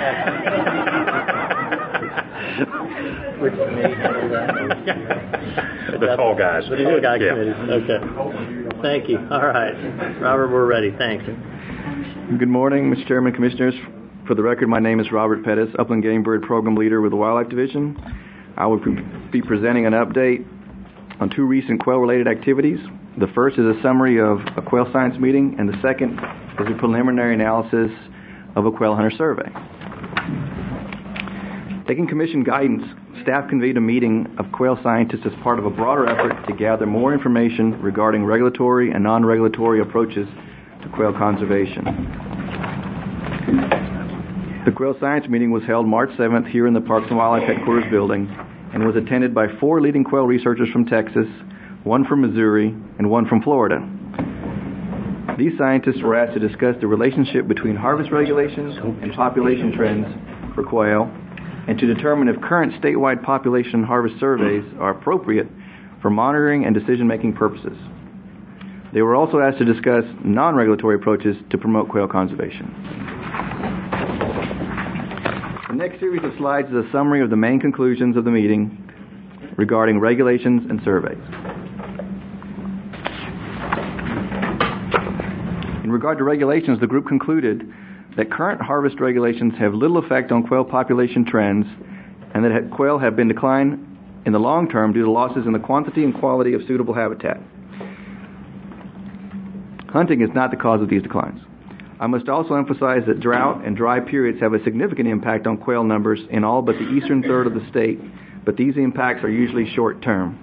The tall guys. The tall guy Yeah. committee. Okay. Thank you. All right. Robert, we're ready. Thanks. Good morning, Mr. Chairman, Commissioners. For the record, my name is Robert Pettis, Upland Game Bird Program Leader with the Wildlife Division. I will be presenting an update on two recent quail-related activities. The first is a summary of a quail science meeting, and the second is a preliminary analysis of a quail hunter survey. Taking Commission guidance, staff convened a meeting of quail scientists as part of a broader effort to gather more information regarding regulatory and non-regulatory approaches to quail conservation. The quail science meeting was held March 7th here in the Parks and Wildlife Headquarters building and was attended by 4 leading quail researchers from Texas, 1 from Missouri, and 1 from Florida. These scientists were asked to discuss the relationship between harvest regulations and population trends for quail and to determine if current statewide population harvest surveys are appropriate for monitoring and decision-making purposes. They were also asked to discuss non-regulatory approaches to promote quail conservation. The next series of slides is a summary of the main conclusions of the meeting regarding regulations and surveys. In regard to regulations, the group concluded that current harvest regulations have little effect on quail population trends and that quail have been declined in the long term due to losses in the quantity and quality of suitable habitat. Hunting is not the cause of these declines. I must also emphasize that drought and dry periods have a significant impact on quail numbers in all but the eastern third of the state, but these impacts are usually short-term.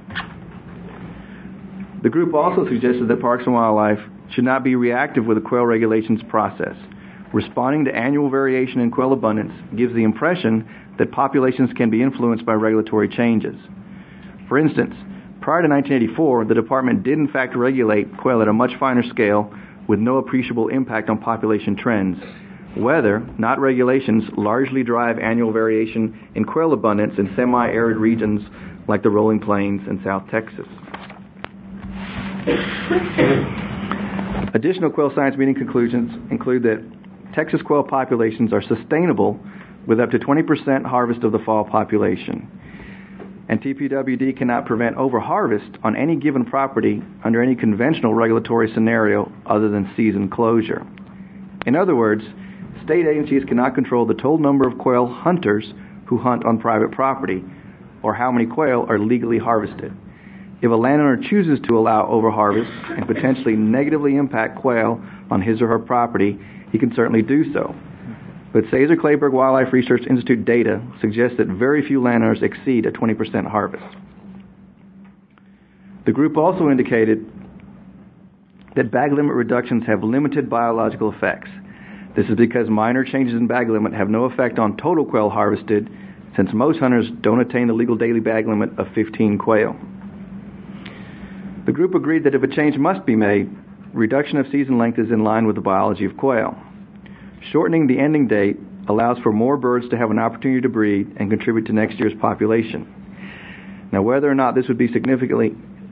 The group also suggested that Parks and Wildlife should not be reactive with the quail regulations process. Responding to annual variation in quail abundance gives the impression that populations can be influenced by regulatory changes. For instance, prior to 1984, the department did in fact regulate quail at a much finer scale with no appreciable impact on population trends. Weather, not regulations, largely drive annual variation in quail abundance in semi-arid regions like the Rolling Plains and South Texas. Additional quail science meeting conclusions include that Texas quail populations are sustainable with up to 20% harvest of the fall population. And TPWD cannot prevent overharvest on any given property under any conventional regulatory scenario other than season closure. In other words, state agencies cannot control the total number of quail hunters who hunt on private property or how many quail are legally harvested. If a landowner chooses to allow overharvest and potentially negatively impact quail on his or her property, he can certainly do so. But Cesar-Kleberg Wildlife Research Institute data suggests that very few landowners exceed a 20% harvest. The group also indicated that bag limit reductions have limited biological effects. This is because minor changes in bag limit have no effect on total quail harvested, since most hunters don't attain the legal daily bag limit of 15 quail. The group agreed that if a change must be made, reduction of season length is in line with the biology of quail. Shortening the ending date allows for more birds to have an opportunity to breed and contribute to next year's population. Now, whether or not this would significantly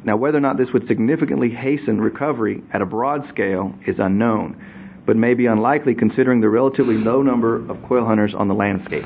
hasten recovery at a broad scale is unknown, but may be unlikely considering the relatively low number of quail hunters on the landscape.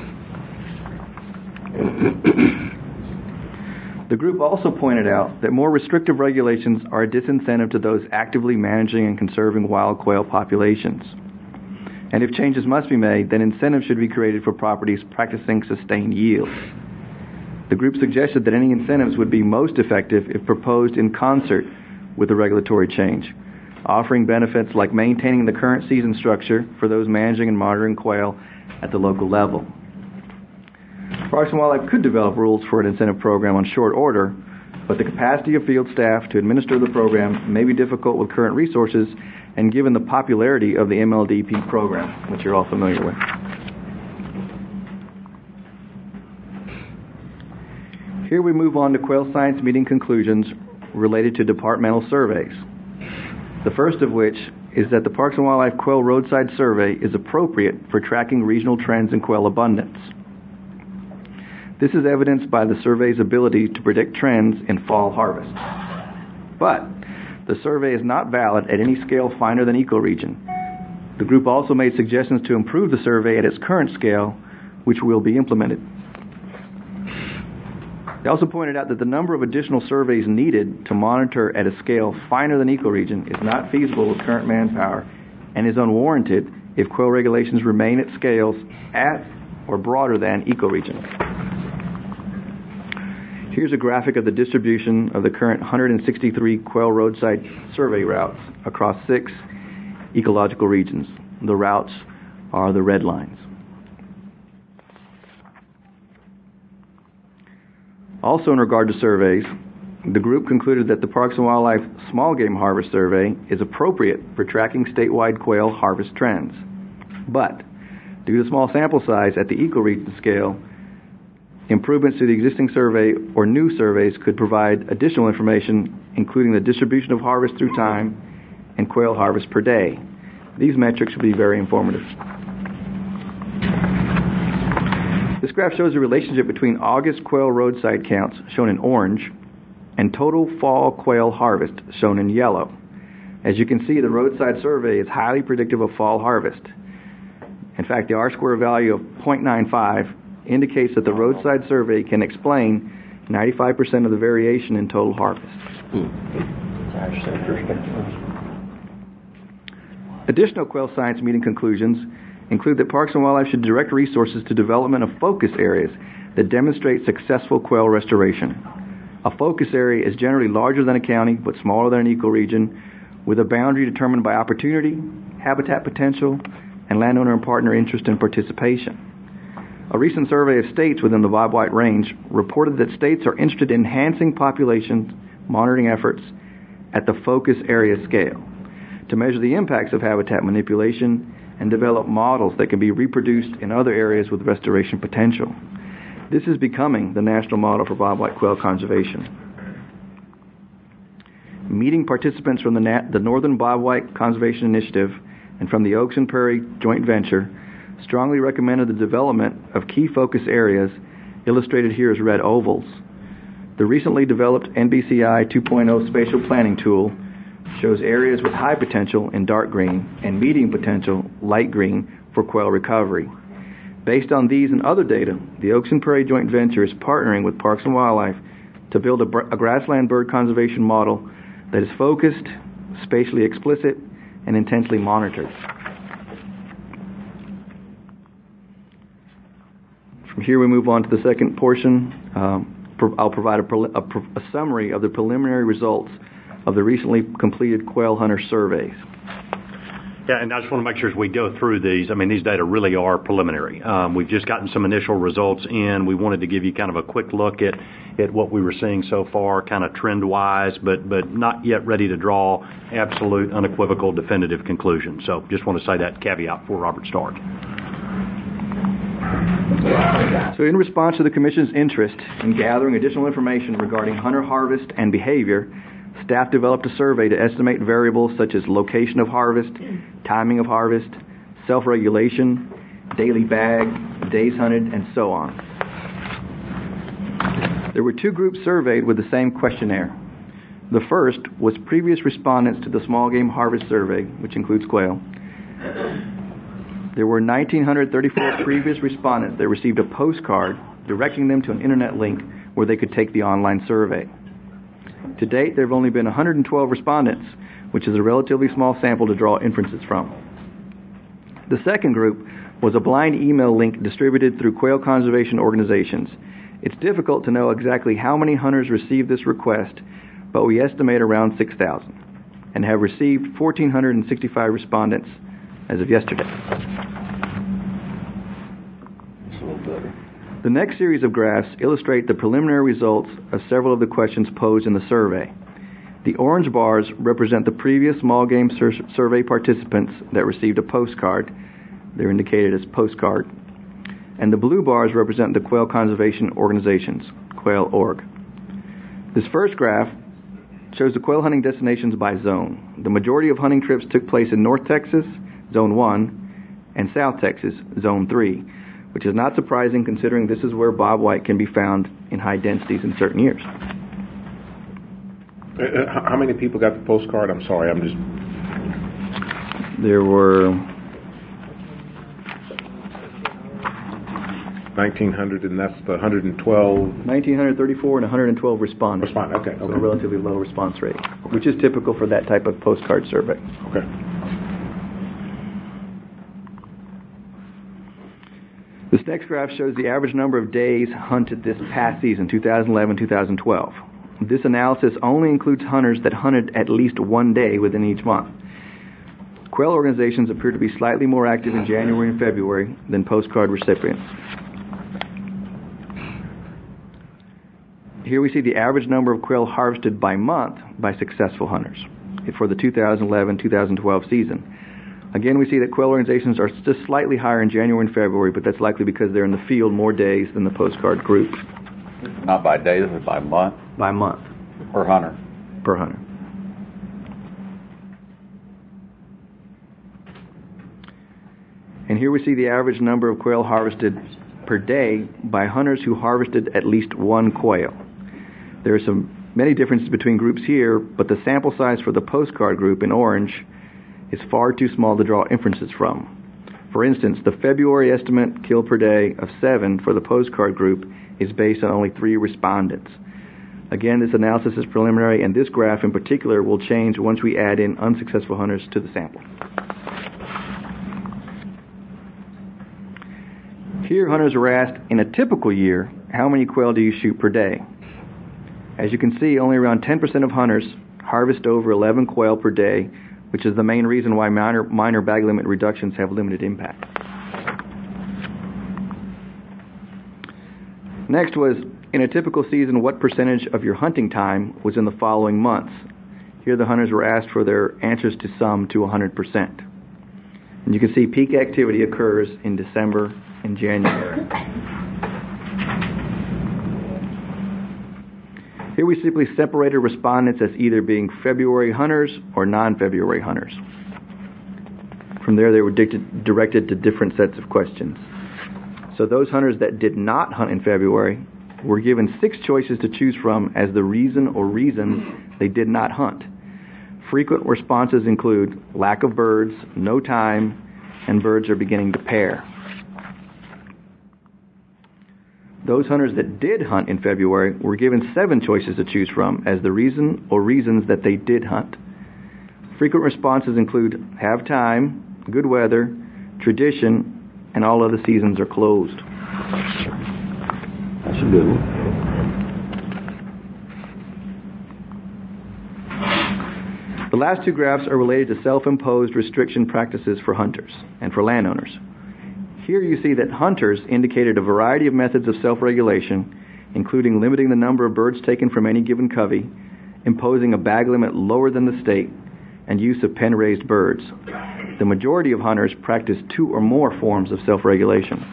The group also pointed out that more restrictive regulations are a disincentive to those actively managing and conserving wild quail populations. And if changes must be made, then incentives should be created for properties practicing sustained yield. The group suggested that any incentives would be most effective if proposed in concert with the regulatory change, offering benefits like maintaining the current season structure for those managing and monitoring quail at the local level. Parks and Wildlife could develop rules for an incentive program on short order, but the capacity of field staff to administer the program may be difficult with current resources and given the popularity of the MLDP program, which you're all familiar with. Here we move on to quail science meeting conclusions related to departmental surveys. The first of which is that the Parks and Wildlife Quail Roadside Survey is appropriate for tracking regional trends in quail abundance. This is evidenced by the survey's ability to predict trends in fall harvest. But the survey is not valid at any scale finer than ecoregion. The group also made suggestions to improve the survey at its current scale, which will be implemented. They also pointed out that the number of additional surveys needed to monitor at a scale finer than ecoregion is not feasible with current manpower and is unwarranted if quail regulations remain at scales at or broader than ecoregion. Here's a graphic of the distribution of the current 163 quail roadside survey routes across 6 ecological regions. The routes are the red lines. Also in regard to surveys, the group concluded that the Parks and Wildlife Small Game Harvest Survey is appropriate for tracking statewide quail harvest trends. But, due to small sample size at the ecoregion scale, improvements to the existing survey or new surveys could provide additional information, including the distribution of harvest through time and quail harvest per day. These metrics will be very informative. This graph shows the relationship between August quail roadside counts, shown in orange, and total fall quail harvest, shown in yellow. As you can see, the roadside survey is highly predictive of fall harvest. In fact, the R-square value of 0.95 indicates that the roadside survey can explain 95% of the variation in total harvest. Additional quail science meeting conclusions include that Parks and Wildlife should direct resources to development of focus areas that demonstrate successful quail restoration. A focus area is generally larger than a county but smaller than an ecoregion, with a boundary determined by opportunity, habitat potential, and landowner and partner interest and participation. A recent survey of states within the Bob White Range reported that states are interested in enhancing population monitoring efforts at the focus area scale to measure the impacts of habitat manipulation and develop models that can be reproduced in other areas with restoration potential. This is becoming the national model for bobwhite quail conservation. Meeting participants from the Northern Bobwhite Conservation Initiative and from the Oaks and Prairie Joint Venture strongly recommended the development of key focus areas, illustrated here as red ovals. The recently developed NBCI 2.0 spatial planning tool shows areas with high potential in dark green and medium potential light green for quail recovery. Based on these and other data, the Oaks and Prairie Joint Venture is partnering with Parks and Wildlife to build a grassland bird conservation model that is focused, spatially explicit, and intensely monitored. From here we move on to the second portion. I'll provide a summary of the preliminary results of the recently completed quail hunter surveys. Yeah, and I just want to make sure as we go through these, these data really are preliminary. We've just gotten some initial results in. We wanted to give you kind of a quick look at what we were seeing so far, kind of trend-wise, but not yet ready to draw absolute, unequivocal, definitive conclusions. So just want to say that caveat before Robert starts. So in response to the Commission's interest in gathering additional information regarding hunter harvest and behavior, staff developed a survey to estimate variables such as location of harvest, timing of harvest, self-regulation, daily bag, days hunted, and so on. There were two groups surveyed with the same questionnaire. The first was previous respondents to the Small Game Harvest Survey, which includes quail. There were 1,934 previous respondents that received a postcard directing them to an internet link where they could take the online survey. To date, there have only been 112 respondents, which is a relatively small sample to draw inferences from. The second group was a blind email link distributed through quail conservation organizations. It's difficult to know exactly how many hunters received this request, but we estimate around 6,000 and have received 1,465 respondents as of yesterday. The next series of graphs illustrate the preliminary results of several of the questions posed in the survey. The orange bars represent the previous small game survey participants that received a postcard. They're indicated as postcard. And the blue bars represent the quail conservation organizations, Quail.org. This first graph shows the quail hunting destinations by zone. The majority of hunting trips took place in North Texas, Zone 1, and South Texas, Zone 3, which is not surprising considering this is where bobwhite can be found in high densities in certain years. How many people got the postcard? I'm sorry, There were 1,900, and that's the 112. 1,934 and 112 respondents. Okay. So a relatively low response rate, which is typical for that type of postcard survey. Okay. This next graph shows the average number of days hunted this past season, 2011-2012. This analysis only includes hunters that hunted at least one day within each month. Quail organizations appear to be slightly more active in January and February than postcard recipients. Here we see the average number of quail harvested by month by successful hunters for the 2011-2012 season. Again, we see that quail organizations are just slightly higher in January and February, but that's likely because they're in the field more days than the postcard group. Not by days, but by month? By month. Per hunter? Per hunter. And here we see the average number of quail harvested per day by hunters who harvested at least one quail. There are many differences between groups here, but the sample size for the postcard group in orange is far too small to draw inferences from. For instance, the February estimate kill per day of 7 for the postcard group is based on only 3 respondents. Again, this analysis is preliminary, and this graph in particular will change once we add in unsuccessful hunters to the sample. Here, hunters are asked, in a typical year, how many quail do you shoot per day? As you can see, only around 10% of hunters harvest over 11 quail per day, which is the main reason why minor bag limit reductions have limited impact. Next was, in a typical season, what percentage of your hunting time was in the following months? Here the hunters were asked for their answers to sum to 100%. And you can see peak activity occurs in December and January. Here we simply separated respondents as either being February hunters or non-February hunters. From there, they were directed to different sets of questions. So those hunters that did not hunt in February were given 6 choices to choose from as the reason or reasons they did not hunt. Frequent responses include lack of birds, no time, and birds are beginning to pair. Those hunters that did hunt in February were given 7 choices to choose from as the reason or reasons that they did hunt. Frequent responses include have time, good weather, tradition, and all other seasons are closed. That's a good one. The last 2 graphs are related to self-imposed restriction practices for hunters and for landowners. Here you see that hunters indicated a variety of methods of self-regulation, including limiting the number of birds taken from any given covey, imposing a bag limit lower than the state, and use of pen-raised birds. The majority of hunters practiced 2 or more forms of self-regulation.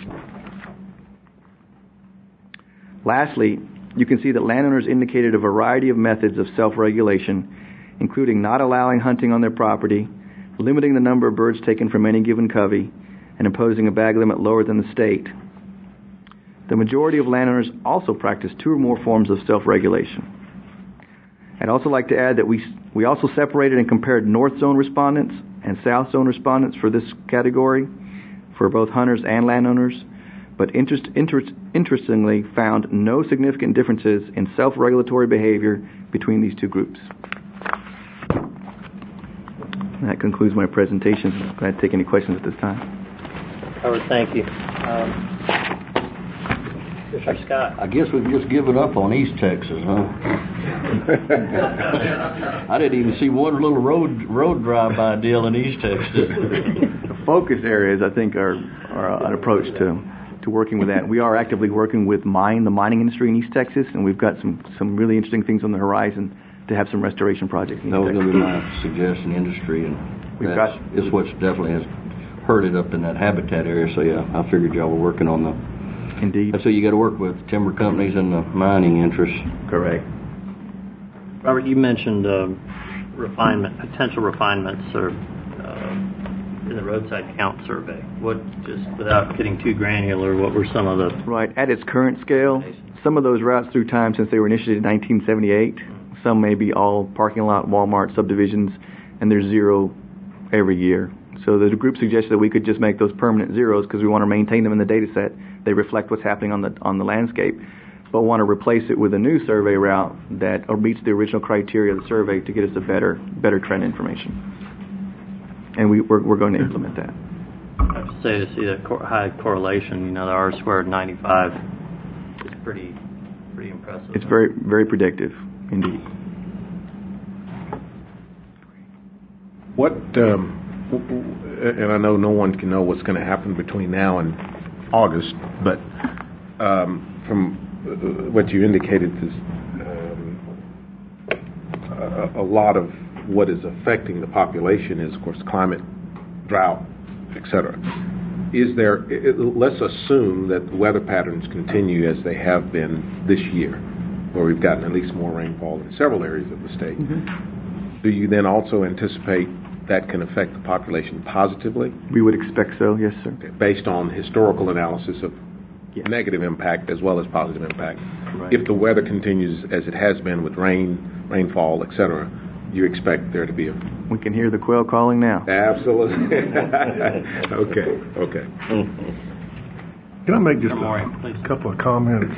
Lastly, you can see that landowners indicated a variety of methods of self-regulation, including not allowing hunting on their property, limiting the number of birds taken from any given covey, and imposing a bag limit lower than the state. The majority of landowners also practice 2 or more forms of self-regulation. I'd also like to add that we also separated and compared North Zone respondents and South Zone respondents for this category for both hunters and landowners, but interestingly found no significant differences in self-regulatory behavior between these 2 groups. That concludes my presentation. I'm glad to take any questions at this time. Howard, thank you. Commissioner Scott. I guess we've just given up on East Texas, huh? I didn't even see one little road drive-by deal in East Texas. The focus areas, I think, are an approach to working with that. We are actively working with the mining industry in East Texas, and we've got some really interesting things on the horizon to have some restoration projects. That was going to be my suggestion, industry, and it's what's definitely has hurt it up in that habitat area. So yeah, I figured y'all were working on the. Indeed. So you got to work with timber companies and the mining interests. Correct. Robert, you mentioned potential refinements or in the roadside count survey. What, just without getting too granular, what were some of the... Right. At its current scale, some of those routes through time since they were initiated in 1978, some may be all parking lot, Walmart subdivisions, and there's zero every year. So the group suggested that we could just make those permanent zeros because we want to maintain them in the data set. They reflect what's happening on the landscape, but want to replace it with a new survey route that meets the original criteria of the survey to get us a better trend information. And we're going to implement that. I have to say, to see that high correlation, the R-squared 95 is pretty impressive. It's very, very predictive, indeed. What, and I know no one can know what's going to happen between now and August, but from what you indicated, a lot of what is affecting the population is, of course, climate, drought, etc. Let's assume that the weather patterns continue as they have been this year, where we've gotten at least more rainfall in several areas of the state. Mm-hmm. Do you then also anticipate that can affect the population positively? We would expect so, yes, sir. Okay. Based on historical analysis of negative impact as well as positive impact. Right. If the weather continues as it has been with rainfall, etc., you expect there to be We can hear the quail calling now. Absolutely. Okay. Can I make just a couple of comments?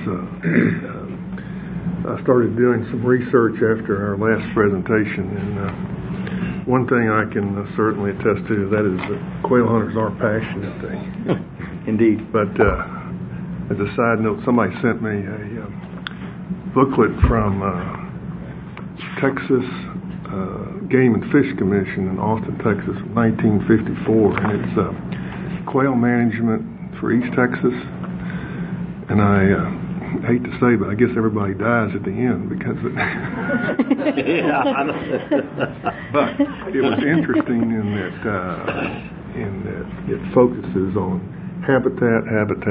I started doing some research after our last presentation, and one thing I can certainly attest to, that is that quail hunters are passionate. Indeed. But as a side note, somebody sent me a booklet from Texas Game and Fish Commission in Austin, Texas, 1954, and it's quail management for East Texas. And I hate to say, but I guess everybody dies at the end because it but it was interesting in that it focuses on habitat,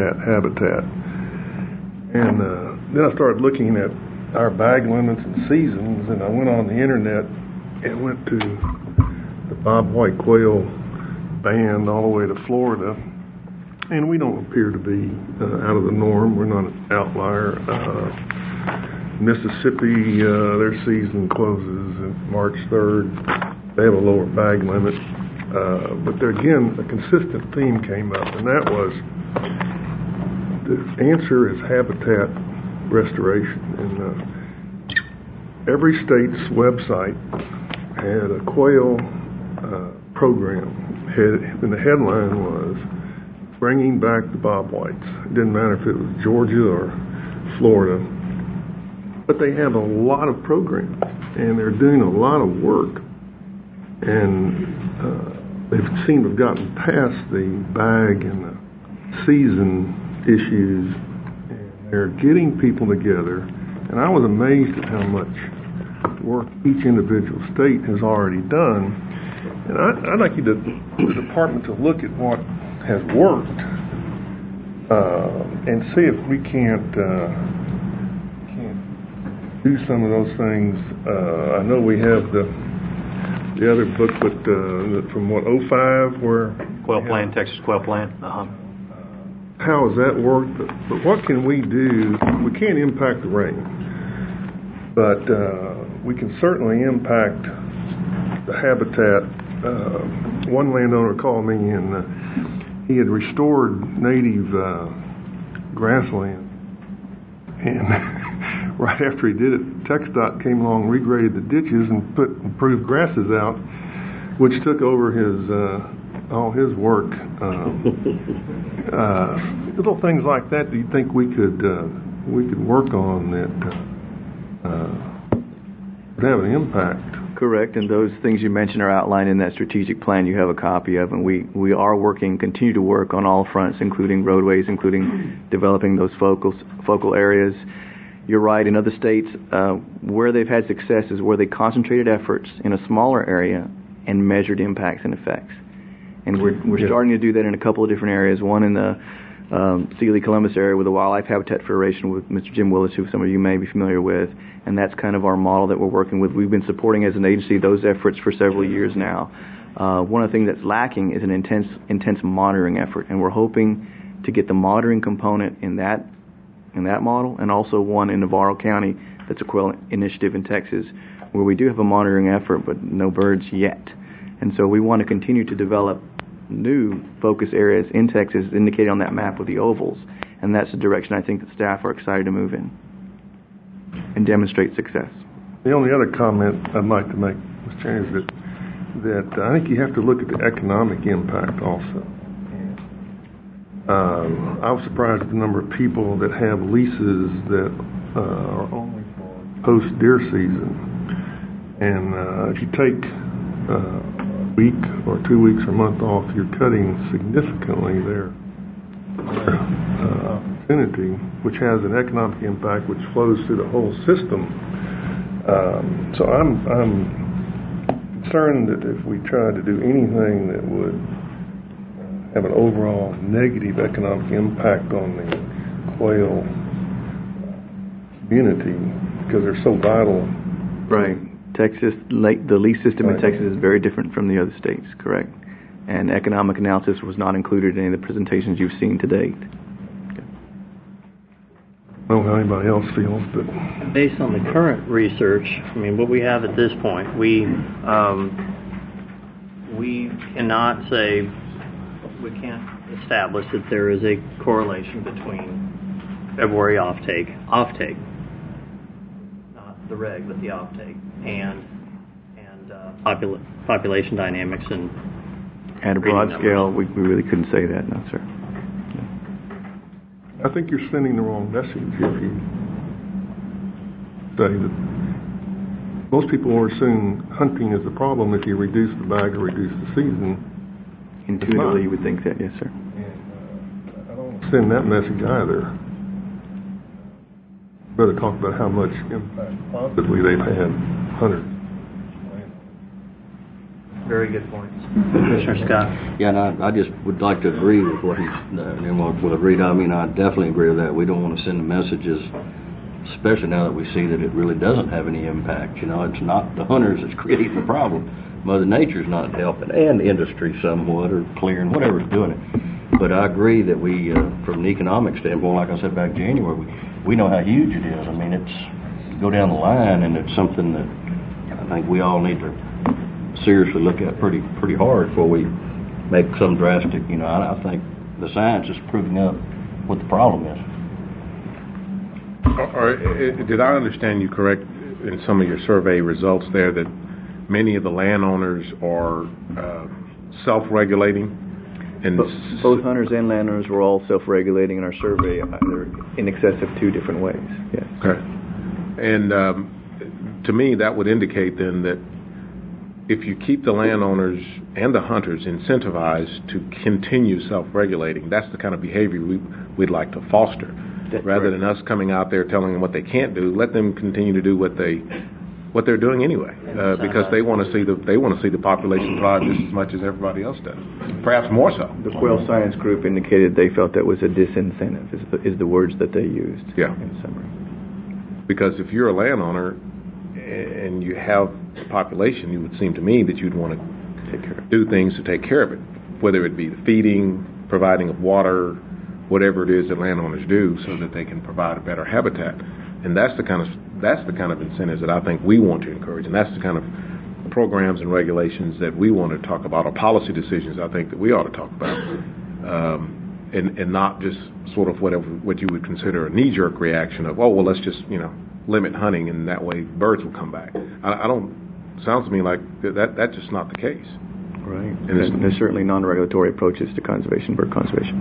and then I started looking at our bag limits and seasons, and I went on the internet and went to the bobwhite quail band all the way to Florida. And we don't appear to be out of the norm. We're not an outlier. Mississippi, their season closes on March 3rd. They have a lower bag limit. But there again, a consistent theme came up, and that was the answer is habitat restoration. And every state's website had a quail program, and the headline was bringing back the bobwhites. It didn't matter if it was Georgia or Florida. But they have a lot of programs, and they're doing a lot of work. And they seem to have gotten past the bag and the season issues, and they're getting people together. And I was amazed at how much work each individual state has already done. And I'd like the department to look at what has worked and see if we can't do some of those things. I know we have the other booklet from 05 where Quail Plan, Texas Quail Plan. How has that worked? But what can we do? We can't impact the rain, but we can certainly impact the habitat. One landowner called me and he had restored native grassland, and right after he did it, TxDOT came along, regraded the ditches, and put improved grasses out, which took over his all his work. Little things like that. Do you think we could work on that would have an impact? Correct, and those things you mentioned are outlined in that strategic plan you have a copy of, and we are continue to work on all fronts, including roadways, including developing those focal areas. You're right, in other states, where they've had success is where they concentrated efforts in a smaller area and measured impacts and effects. And we're starting to do that in a couple of different areas, one in the Sealy-Columbus area with the Wildlife Habitat Federation with Mr. Jim Willis, who some of you may be familiar with, and that's kind of our model that we're working with. We've been supporting as an agency those efforts for several years now. One of the things that's lacking is an intense monitoring effort, and we're hoping to get the monitoring component in that model, and also one in Navarro County that's a quail initiative in Texas, where we do have a monitoring effort, but no birds yet. And so we want to continue to develop new focus areas in Texas indicated on that map with the ovals, and that's the direction I think that staff are excited to move in and demonstrate success. The only other comment I'd like to make, Mr. Chairman, is that I think you have to look at the economic impact also. I was surprised at the number of people that have leases that are only for post-deer season. And if you take a week or 2 weeks or a month off, you're cutting significantly their vicinity, which has an economic impact which flows through the whole system. So I'm concerned that if we try to do anything that would have an overall negative economic impact on the quail community, because they're so vital. Right. Texas, the lease system in Texas is very different from the other states, correct? And economic analysis was not included in any of the presentations you've seen to date. I don't know how anybody else feels, but based on the current research, I mean, what we have at this point, we cannot say, we can't establish that there is a correlation between February offtake, not the reg, but the offtake, and population dynamics and at a broad scale, we really couldn't say that, no, sir. I think you're sending the wrong message if you say that most people will assume hunting is the problem if you reduce the bag or reduce the season. Intuitively, you would think that, yes, sir. And I don't send that message either. Better talk about how much impact positively they've had hunters. Very good points. Commissioner Scott. Yeah, and I just would like to agree with what he's, with Rita, I mean, I definitely agree with that. We don't want to send the messages, especially now that we see that it really doesn't have any impact. You know, it's not the hunters that's creating the problem. Mother Nature's not helping, and industry somewhat, or clearing, whatever's doing it. But I agree that we, from an economic standpoint, like I said back January, we know how huge it is. I mean, it's go down the line, and it's something that I think we all need to seriously look at pretty hard before we make some drastic. You know, I think the science is proving up what the problem is. Did I understand you correct in some of your survey results there that many of the landowners are self-regulating? And both hunters and landowners were all self-regulating in our survey in excess of 2 different ways. Yes. Okay. And to me, that would indicate then that if you keep the landowners and the hunters incentivized to continue self-regulating, that's the kind of behavior we'd like to foster. That's rather correct. than us coming out there telling them what they can't do, let them continue to do what they're doing anyway, because they want to see the population thrive just as much as everybody else does, perhaps more so. The Quail Science Group indicated they felt that was a disincentive, is the words that they used. Yeah. In summary. Because if you're a landowner and you have a population, it would seem to me that you'd want to do things to take care of it, whether it be the feeding, providing of water, whatever it is that landowners do, so that they can provide a better habitat. And that's the kind of incentives that I think we want to encourage, and that's the kind of programs and regulations that we want to talk about, or policy decisions I think that we ought to talk about, and not just sort of what you would consider a knee-jerk reaction of, oh, well, let's just limit hunting, and that way birds will come back. Sounds to me like that's just not the case. Right. And there's certainly non-regulatory approaches to bird conservation.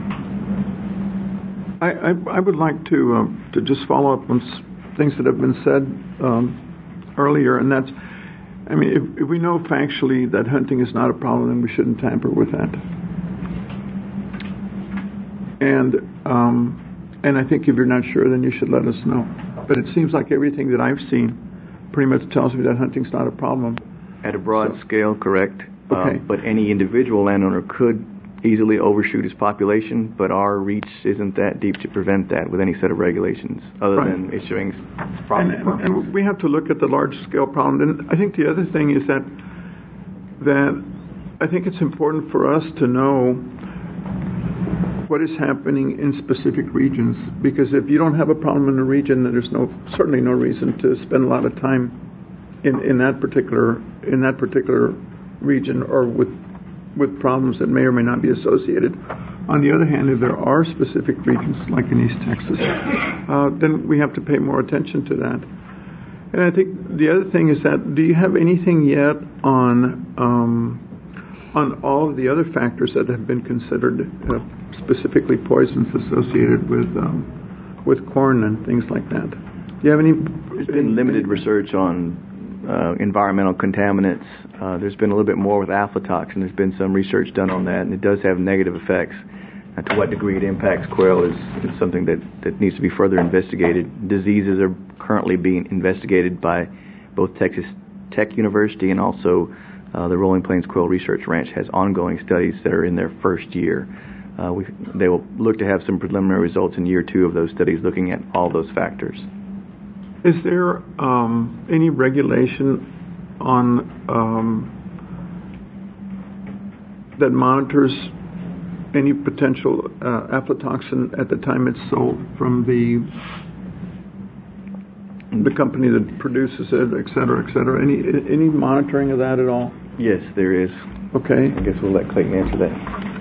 I would like to just follow up on things that have been said earlier, and that's, I mean, if we know factually that hunting is not a problem, then we shouldn't tamper with that. And I think if you're not sure, then you should let us know. But it seems like everything that I've seen pretty much tells me that hunting's not a problem. At a broad scale, correct. Okay. But any individual landowner could easily overshoot his population, but our reach isn't that deep to prevent that with any set of regulations, other than issuing property permits. And we have to look at the large-scale problem. And I think the other thing is that I think it's important for us to know what is happening in specific regions, because if you don't have a problem in a region, then there's certainly no reason to spend a lot of time in that particular region or with problems that may or may not be associated. On the other hand, if there are specific regions like in East Texas, then we have to pay more attention to that. And I think the other thing is that, do you have anything yet on all of the other factors that have been considered, specifically poisons associated with corn and things like that? Do you have any? There's been limited research on environmental contaminants. There's been a little bit more with aflatoxin. There's been some research done on that, and it does have negative effects. And to what degree it impacts quail is something that needs to be further investigated. Diseases are currently being investigated by both Texas Tech University and also the Rolling Plains Quail Research Ranch has ongoing studies that are in their first year. They will look to have some preliminary results in year 2 of those studies looking at all those factors. Is there any regulation on that monitors any potential aflatoxin at the time it's sold from the company that produces it, et cetera, et cetera? Any monitoring of that at all? Yes, there is. Okay. I guess we'll let Clayton answer that.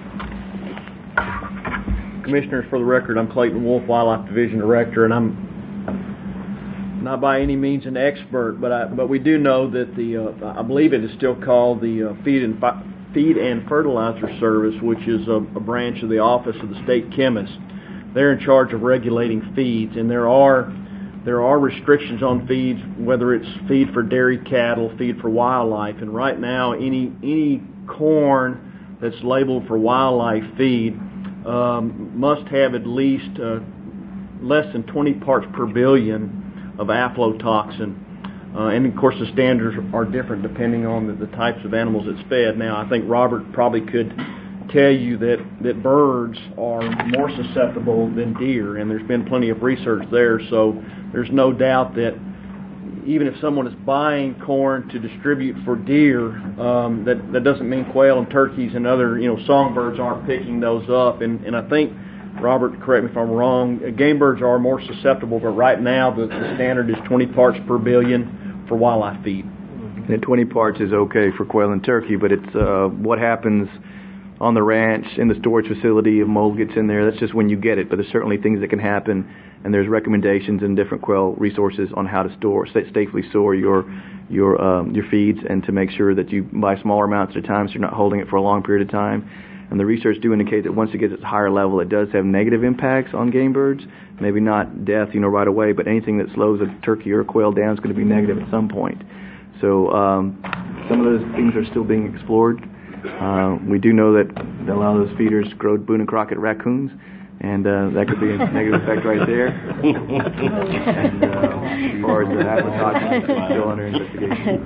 Commissioners, for the record, I'm Clayton Wolf, Wildlife Division Director, and I'm not by any means an expert, but we do know that I believe it is still called the Feed and Fertilizer Service, which is a branch of the Office of the State Chemist. They're in charge of regulating feeds, and there are restrictions on feeds, whether it's feed for dairy cattle, feed for wildlife, and right now any corn that's labeled for wildlife feed must have at least less than 20 parts per billion of aflatoxin. And of course the standards are different depending on the types of animals it's fed. Now I think Robert probably could tell you that birds are more susceptible than deer, and there's been plenty of research there, so there's no doubt that even if someone is buying corn to distribute for deer, that doesn't mean quail and turkeys and other songbirds aren't picking those up. And I think, Robert, correct me if I'm wrong, game birds are more susceptible, but right now the standard is 20 parts per billion for wildlife feed. And 20 parts is okay for quail and turkey, but it's what happens on the ranch, in the storage facility, if mold gets in there, that's just when you get it. But there's certainly things that can happen, and there's recommendations in different quail resources on how to safely store your feeds, and to make sure that you buy smaller amounts at a time so you're not holding it for a long period of time. And the research do indicate that once it gets at a higher level, it does have negative impacts on game birds. Maybe not death, right away, but anything that slows a turkey or a quail down is going to be negative at some point. So some of those things are still being explored. We do know that a lot of those feeders grow Boone and Crockett raccoons, and that could be a negative effect right there. And as far as the aflatoxin, it's still under investigation.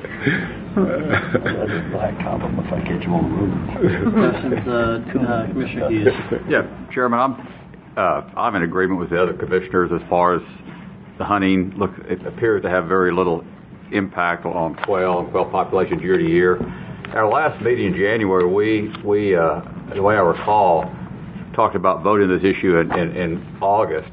Commissioner Hughes. Yeah, Chairman, I'm in agreement with the other commissioners as far as the hunting. Look, it appears to have very little impact on quail and quail populations year to year. At our last meeting in January, we the way I recall, talked about voting this issue in August.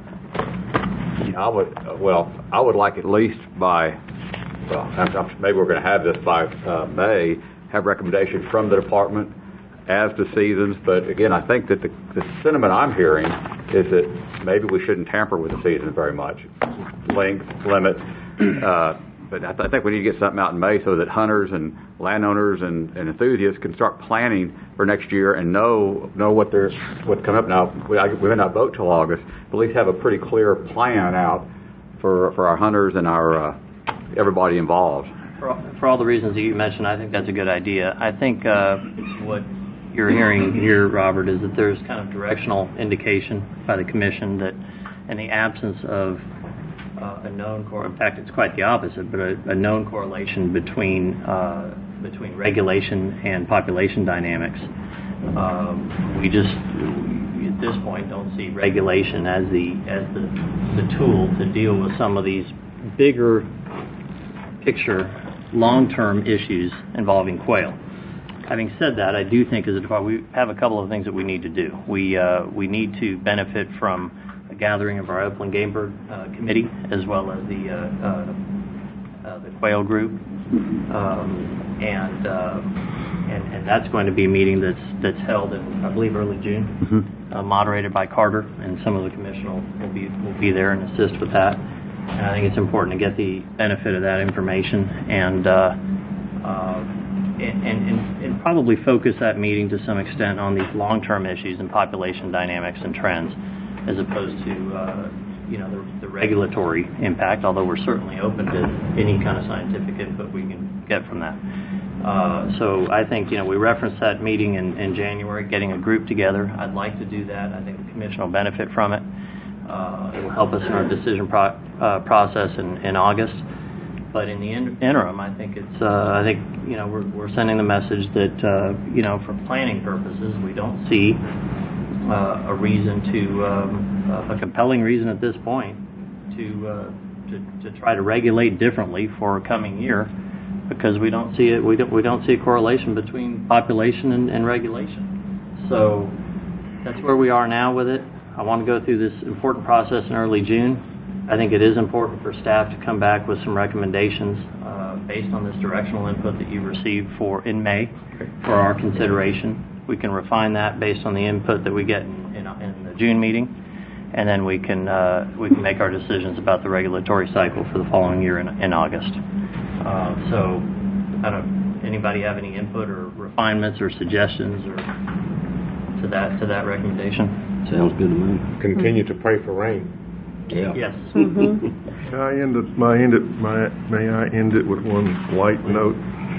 I would like at least by, maybe we're going to have this by May, have recommendations from the department as to seasons. But again, I think that the sentiment I'm hearing is that maybe we shouldn't tamper with the seasons very much. Length, limit, But I think we need to get something out in May so that hunters and landowners and enthusiasts can start planning for next year and know what's coming up. Now, we may not vote till August, but at least have a pretty clear plan out for our hunters and our everybody involved. For all the reasons that you mentioned, I think that's a good idea. I think what you're hearing here, Robert, is that there's kind of directional indication by the Commission that in the absence of a known in fact, it's quite the opposite, but a known correlation between regulation and population dynamics. We just, at this point, don't see regulation as the tool to deal with some of these bigger picture, long-term issues involving quail. Having said that, I do think as a department we have a couple of things that we need to do. We need to benefit from a gathering of our Upland Game Bird Committee as well as the quail group, and that's going to be a meeting that's held in, I believe, early June, moderated by Carter, and some of the commission will be there and assist with that. And I think it's important to get the benefit of that information and probably focus that meeting to some extent on these long-term issues and population dynamics and trends, as opposed to the regulatory impact. Although we're certainly open to any kind of scientific input we can get from that. So I think we referenced that meeting in January, getting a group together. I'd like to do that. I think the commission will benefit from it. It will help us in our decision process in August. But in the interim, I think we're sending the message that for planning purposes, we don't see a reason a compelling reason at this point to try to regulate differently for a coming year, because we don't see it. We don't see a correlation between population and regulation. So that's where we are now with it. I want to go through this important process in early June. I think it is important for staff to come back with some recommendations based on this directional input that you received in May for our consideration. We can refine that based on the input that we get in the June meeting, and then we can make our decisions about the regulatory cycle for the following year in August. So, anybody have any input or refinements or suggestions or to that recommendation? Sounds good to me. Continue to pray for rain. Yeah. Yes. May I end it with one light note?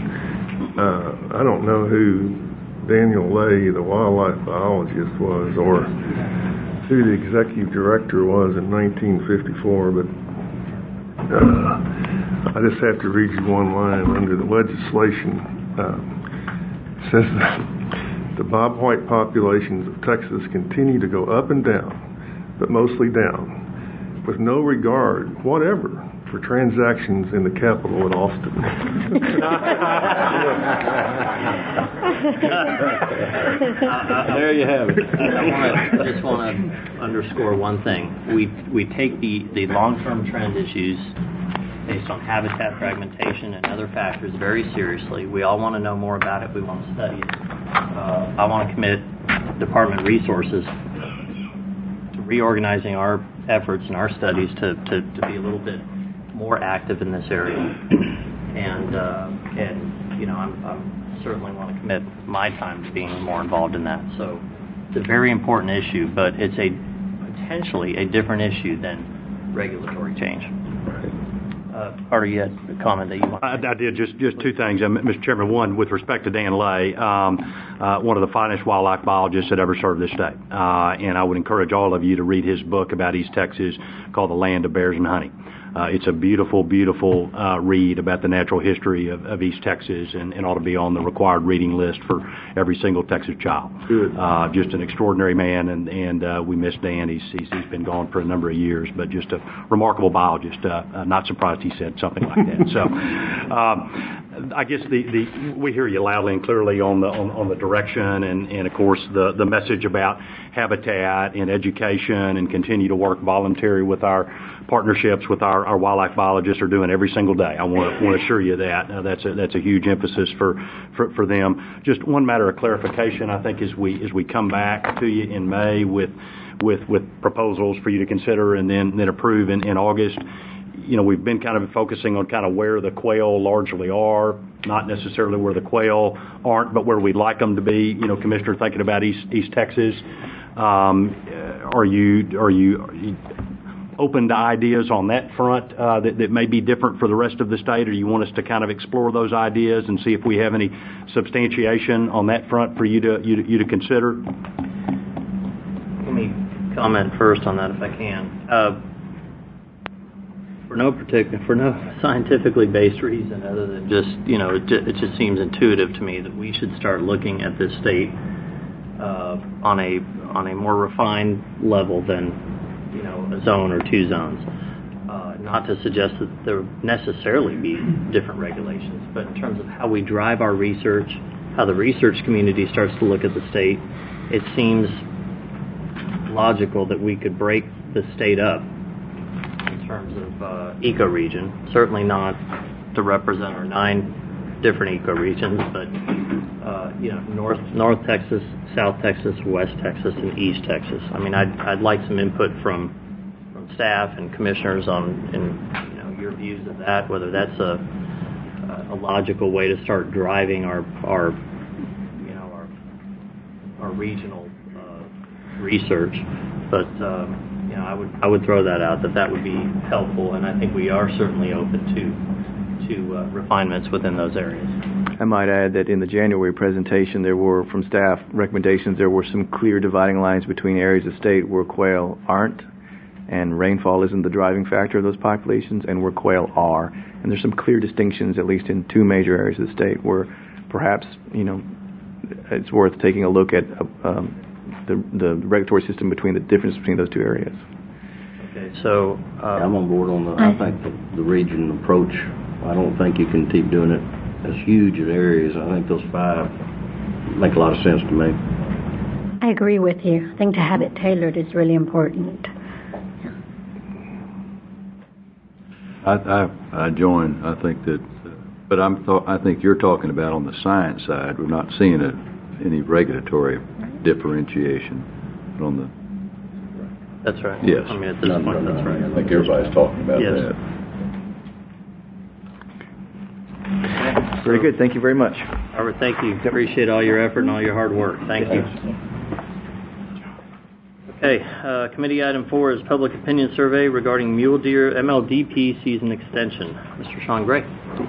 I don't know who Daniel Lay, the wildlife biologist, was, or who the executive director was in 1954, but I just have to read you one line under the legislation. It says that the bobwhite populations of Texas continue to go up and down, but mostly down, with no regard whatever for transactions in the capital at Austin. There you have it. I just want to underscore one thing. We take the long-term trend issues based on habitat fragmentation and other factors very seriously. We all want to know more about it. We want to study it. I want to commit department resources to reorganizing our efforts and our studies to be a little bit more active in this area, and I certainly want to commit my time to being more involved in that. So it's a very important issue, but it's potentially a different issue than regulatory change. Carter, you had a comment that you wanted. I did. Just two things, Mr. Chairman. One, with respect to Dan Lay, one of the finest wildlife biologists that ever served this state, and I would encourage all of you to read his book about East Texas called The Land of Bears and Honey. It's a beautiful, beautiful read about the natural history of East Texas, and ought to be on the required reading list for every single Texas child. Good. Just an extraordinary man, and we miss Dan. He's been gone for a number of years, but just a remarkable biologist. Not surprised he said something like that. So, I guess we hear you loudly and clearly on the direction, and of course the message about habitat and education, and continue to work voluntary with our partnerships with our wildlife biologists are doing every single day. I want to assure you that that's a huge emphasis for them. Just one matter of clarification, I think, as we come back to you in May with proposals for you to consider and then approve in August. we've been kind of focusing on kind of where the quail largely are, not necessarily where the quail aren't, but where we'd like them to be. Commissioner, thinking about East Texas, are you open to ideas on that front that may be different for the rest of the state, or you want us to kind of explore those ideas and see if we have any substantiation on that front for you to consider? Let me comment first on that if I can. For no scientifically based reason other than just, it just seems intuitive to me that we should start looking at this state on a more refined level than a zone or two zones. Not to suggest that there would necessarily be different regulations, but in terms of how we drive our research, how the research community starts to look at the state, it seems logical that we could break the state up in terms of ecoregion. Certainly not to represent our 9 different ecoregions, but North Texas, South Texas, West Texas, and East Texas. I mean, I'd like some input from staff and commissioners on your views of that, whether that's a logical way to start driving our regional research. But I would throw that out that would be helpful, and I think we are certainly open to refinements within those areas. I might add that in the January presentation, there were, from staff recommendations, there were some clear dividing lines between areas of state where quail aren't, and rainfall isn't the driving factor of those populations, and where quail are. And there's some clear distinctions, at least in 2 major areas of the state, where perhaps, it's worth taking a look at the regulatory system between the difference between those 2 areas. Okay, so I'm on board on I think the region approach. I don't think you can keep doing it as huge as areas. I think those 5 make a lot of sense to me. I agree with you. I think to have it tailored is really important. I join. I think that, but I think you're talking about on the science side. We're not seeing any regulatory differentiation on the. That's right. Yes. I mean, at this point, that's right. I think everybody's talking about that. Very good. Thank you very much. Robert, thank you. Appreciate all your effort and all your hard work. Thank you. Okay, committee item 4 is public opinion survey regarding mule deer MLDP season extension. Mr. Sean Gray.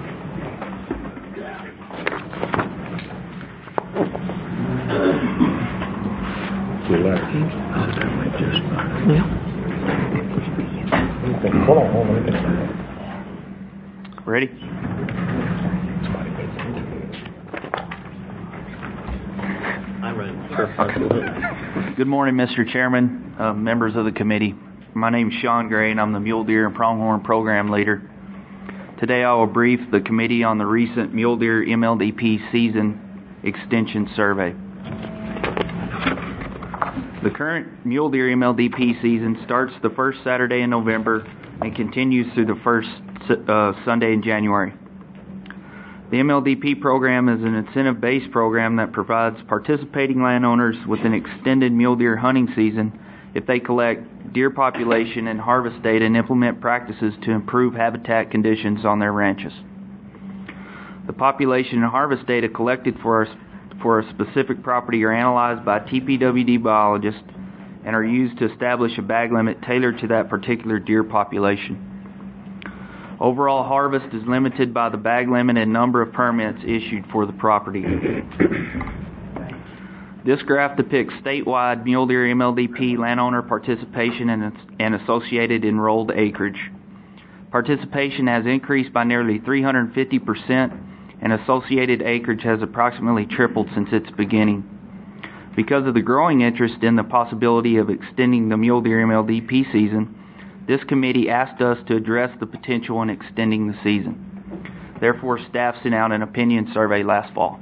Ready? I'm ready. Sure. Good morning, Mr. Chairman, members of the committee. My name is Sean Gray, and I'm the Mule Deer and Pronghorn Program Leader. Today I will brief the committee on the recent Mule Deer MLDP season extension survey. The current Mule Deer MLDP season starts the first Saturday in November and continues through the first Sunday in January. The MLDP program is an incentive-based program that provides participating landowners with an extended mule deer hunting season if they collect deer population and harvest data and implement practices to improve habitat conditions on their ranches. The population and harvest data collected for a specific property are analyzed by TPWD biologists and are used to establish a bag limit tailored to that particular deer population. Overall harvest is limited by the bag limit and number of permits issued for the property. This graph depicts statewide mule deer MLDP landowner participation and associated enrolled acreage. Participation has increased by nearly 350%, and associated acreage has approximately tripled since its beginning. Because of the growing interest in the possibility of extending the mule deer MLDP season, this committee asked us to address the potential in extending the season. Therefore, staff sent out an opinion survey last fall.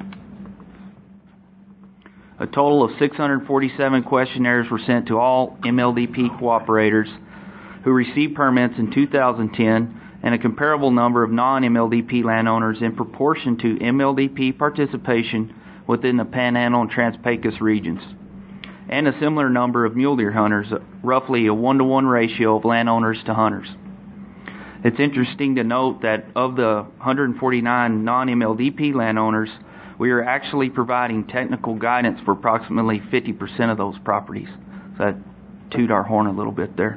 A total of 647 questionnaires were sent to all MLDP cooperators who received permits in 2010 and a comparable number of non-MLDP landowners in proportion to MLDP participation within the Panhandle and Trans-Pecos regions, and a similar number of mule deer hunters, roughly a 1-to-1 ratio of landowners to hunters. It's interesting to note that of the 149 non-MLDP landowners, we are actually providing technical guidance for approximately 50% of those properties. So that toot our horn a little bit there.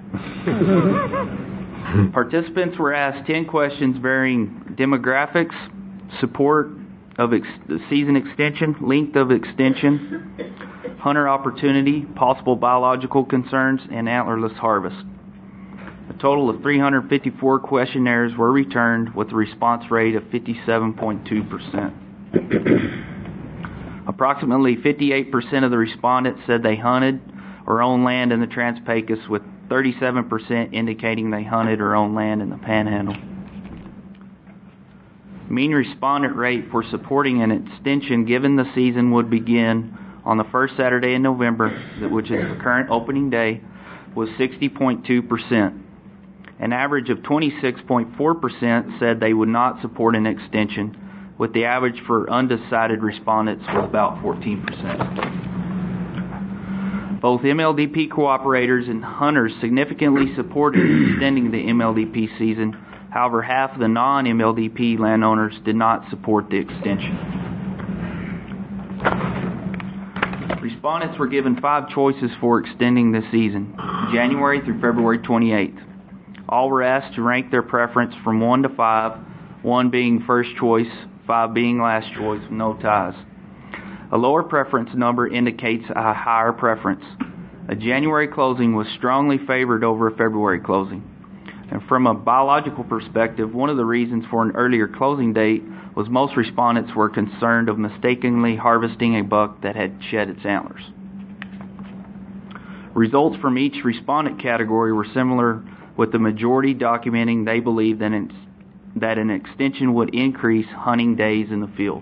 Participants were asked 10 questions varying demographics, support of season extension, length of extension, hunter opportunity, possible biological concerns, and antlerless harvest. A total of 354 questionnaires were returned with a response rate of 57.2%. Approximately 58% of the respondents said they hunted or owned land in the Trans-Pecos, with 37% indicating they hunted or owned land in the Panhandle. Mean respondent rate for supporting an extension given the season would begin on the first Saturday in November, which is the current opening day, was 60.2%. An average of 26.4% said they would not support an extension, with the average for undecided respondents was about 14%. Both MLDP cooperators and hunters significantly supported extending the MLDP season. However, half of the non-MLDP landowners did not support the extension. Respondents were given 5 choices for extending the season, January through February 28th. All were asked to rank their preference from 1 to 5, 1 being first choice, 5 being last choice, with no ties. A lower preference number indicates a higher preference. A January closing was strongly favored over a February closing. And from a biological perspective, one of the reasons for an earlier closing date was most respondents were concerned of mistakenly harvesting a buck that had shed its antlers. Results from each respondent category were similar, with the majority documenting they believed that an extension would increase hunting days in the field.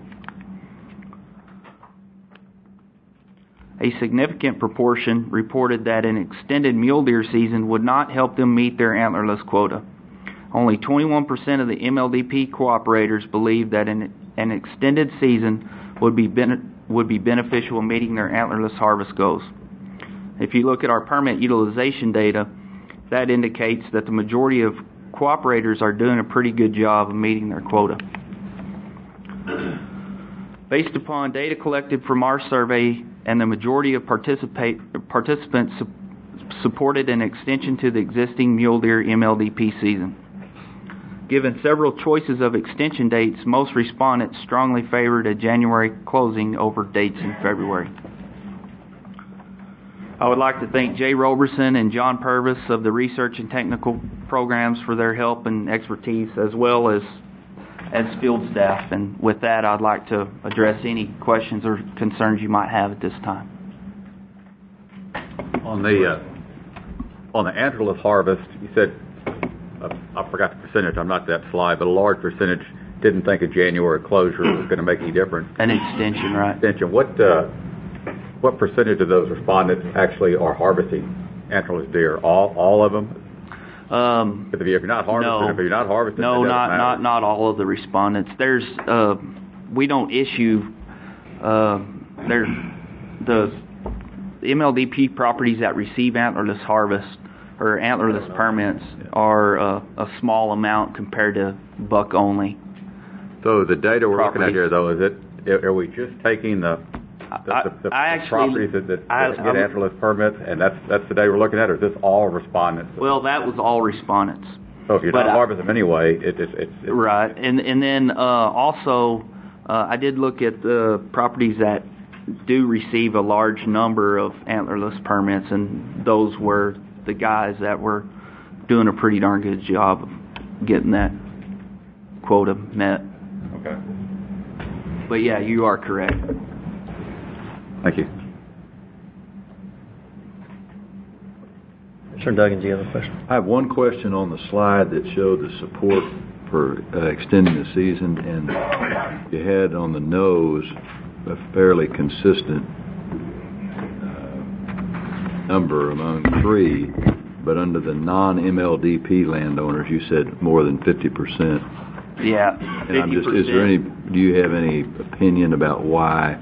A significant proportion reported that an extended mule deer season would not help them meet their antlerless quota. Only 21% of the MLDP cooperators believed that an extended season would be beneficial in meeting their antlerless harvest goals. If you look at our permit utilization data, that indicates that the majority of cooperators are doing a pretty good job of meeting their quota. Based upon data collected from our survey, and the majority of participants supported an extension to the existing mule deer MLDP season. Given several choices of extension dates, most respondents strongly favored a January closing over dates in February. I would like to thank Jay Roberson and John Purvis of the Research and Technical Programs for their help and expertise, as well as field staff. And with that, I'd like to address any questions or concerns you might have at this time. On the antlerless harvest, you said, I forgot the percentage, I'm not that sly, but a large percentage didn't think a January closure was going to make any difference. An extension, right? Extension. What percentage of those respondents actually are harvesting antlerless deer? All of them? If you're not harvesting, no, not all of the respondents. There's we don't issue the MLDP properties that receive antlerless harvest or antlerless permits are a small amount compared to buck only. So the data we're looking at here, though, are we just taking the properties that get antlerless permits, and that's the data we're looking at, or is this all respondents? Well, that was all respondents. So if you're not harvesting them anyway, it's right. And then also, I did look at the properties that do receive a large number of antlerless permits, and those were the guys that were doing a pretty darn good job of getting that quota met. Okay. But yeah, you are correct. Thank you. Sure, Duggan, do you have a question? I have one question on the slide that showed the support for extending the season, and you had on the nose a fairly consistent number among 3, but under the non-MLDP landowners, you said more than 50%. Yeah, 50%. Do you have any opinion about why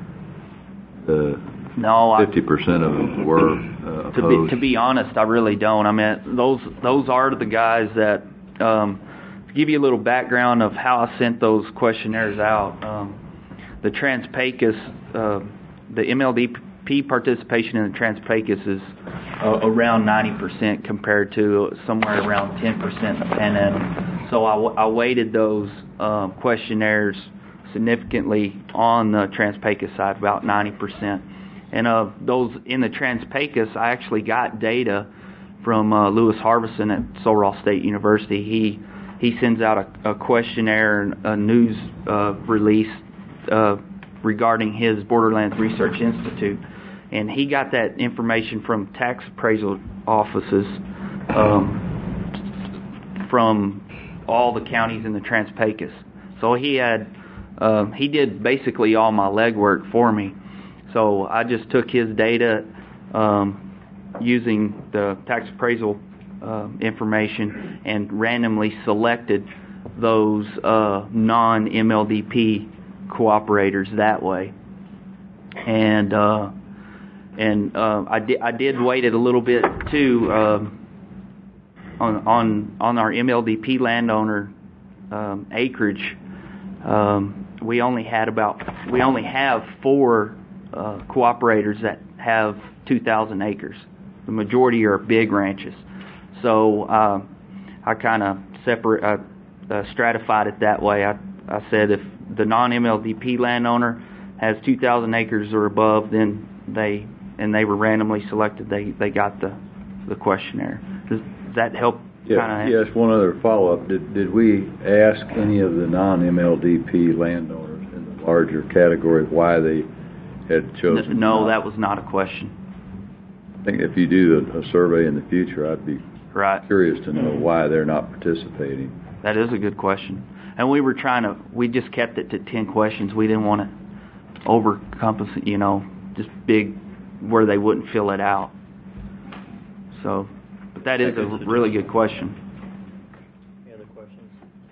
50% of them were opposed? To be honest, I really don't. I mean, those are the guys that To give you a little background of how I sent those questionnaires out, the Trans-Pecos, the MLDP participation in the Trans-Pecos is around 90% compared to somewhere around 10% in the Panhandle. So I weighted those questionnaires significantly on the Trans-Pecos side, about 90%. And those in the Trans-Pecos, I actually got data from Lewis Harbison at Sul-Ross State University. He sends out a questionnaire and a news release regarding his Borderlands Research Institute, and he got that information from tax appraisal offices from all the counties in the Trans-Pecos. So he did basically all my legwork for me. So I just took his data using the tax appraisal information and randomly selected those non-MLDP cooperators that way. And I did weight it a little bit too on our MLDP landowner acreage. We only have 4 cooperators that have 2,000 acres. The majority are big ranches. So I kind of stratified it that way. I said if the non-MLDP landowner has 2,000 acres or above, then they were randomly selected. They got the questionnaire. Does that help? Yes. One other follow-up. Did we ask any of the non-MLDP landowners in the larger category why they had chosen? No, that was not a question. I think if you do a survey in the future, I'd be curious to know why they're not participating. That is a good question. And we just kept it to 10 questions. We didn't want to overcompass, just big where they wouldn't fill it out. So, but that is a really good question. Any other questions?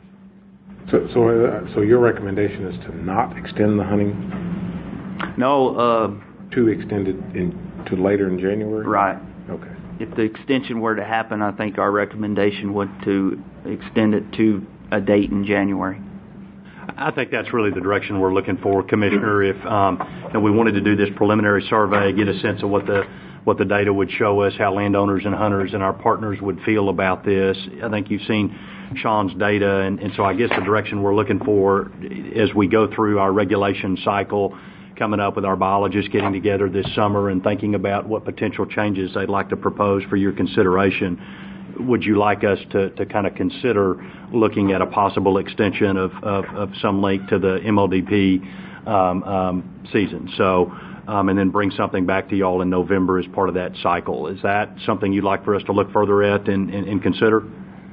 So your recommendation is to not extend the hunting? No. To extend it to later in January? Right. Okay. If the extension were to happen, I think our recommendation would to extend it to a date in January. I think that's really the direction we're looking for, Commissioner. If we wanted to do this preliminary survey, get a sense of what the data would show us, how landowners and hunters and our partners would feel about this. I think you've seen Sean's data, and so I guess the direction we're looking for as we go through our regulation cycle, coming up with our biologists getting together this summer and thinking about what potential changes they'd like to propose for your consideration. Would you like us to kind of consider looking at a possible extension of some length to the MLDP season? So, and then bring something back to y'all in November as part of that cycle. Is that something you'd like for us to look further at and consider?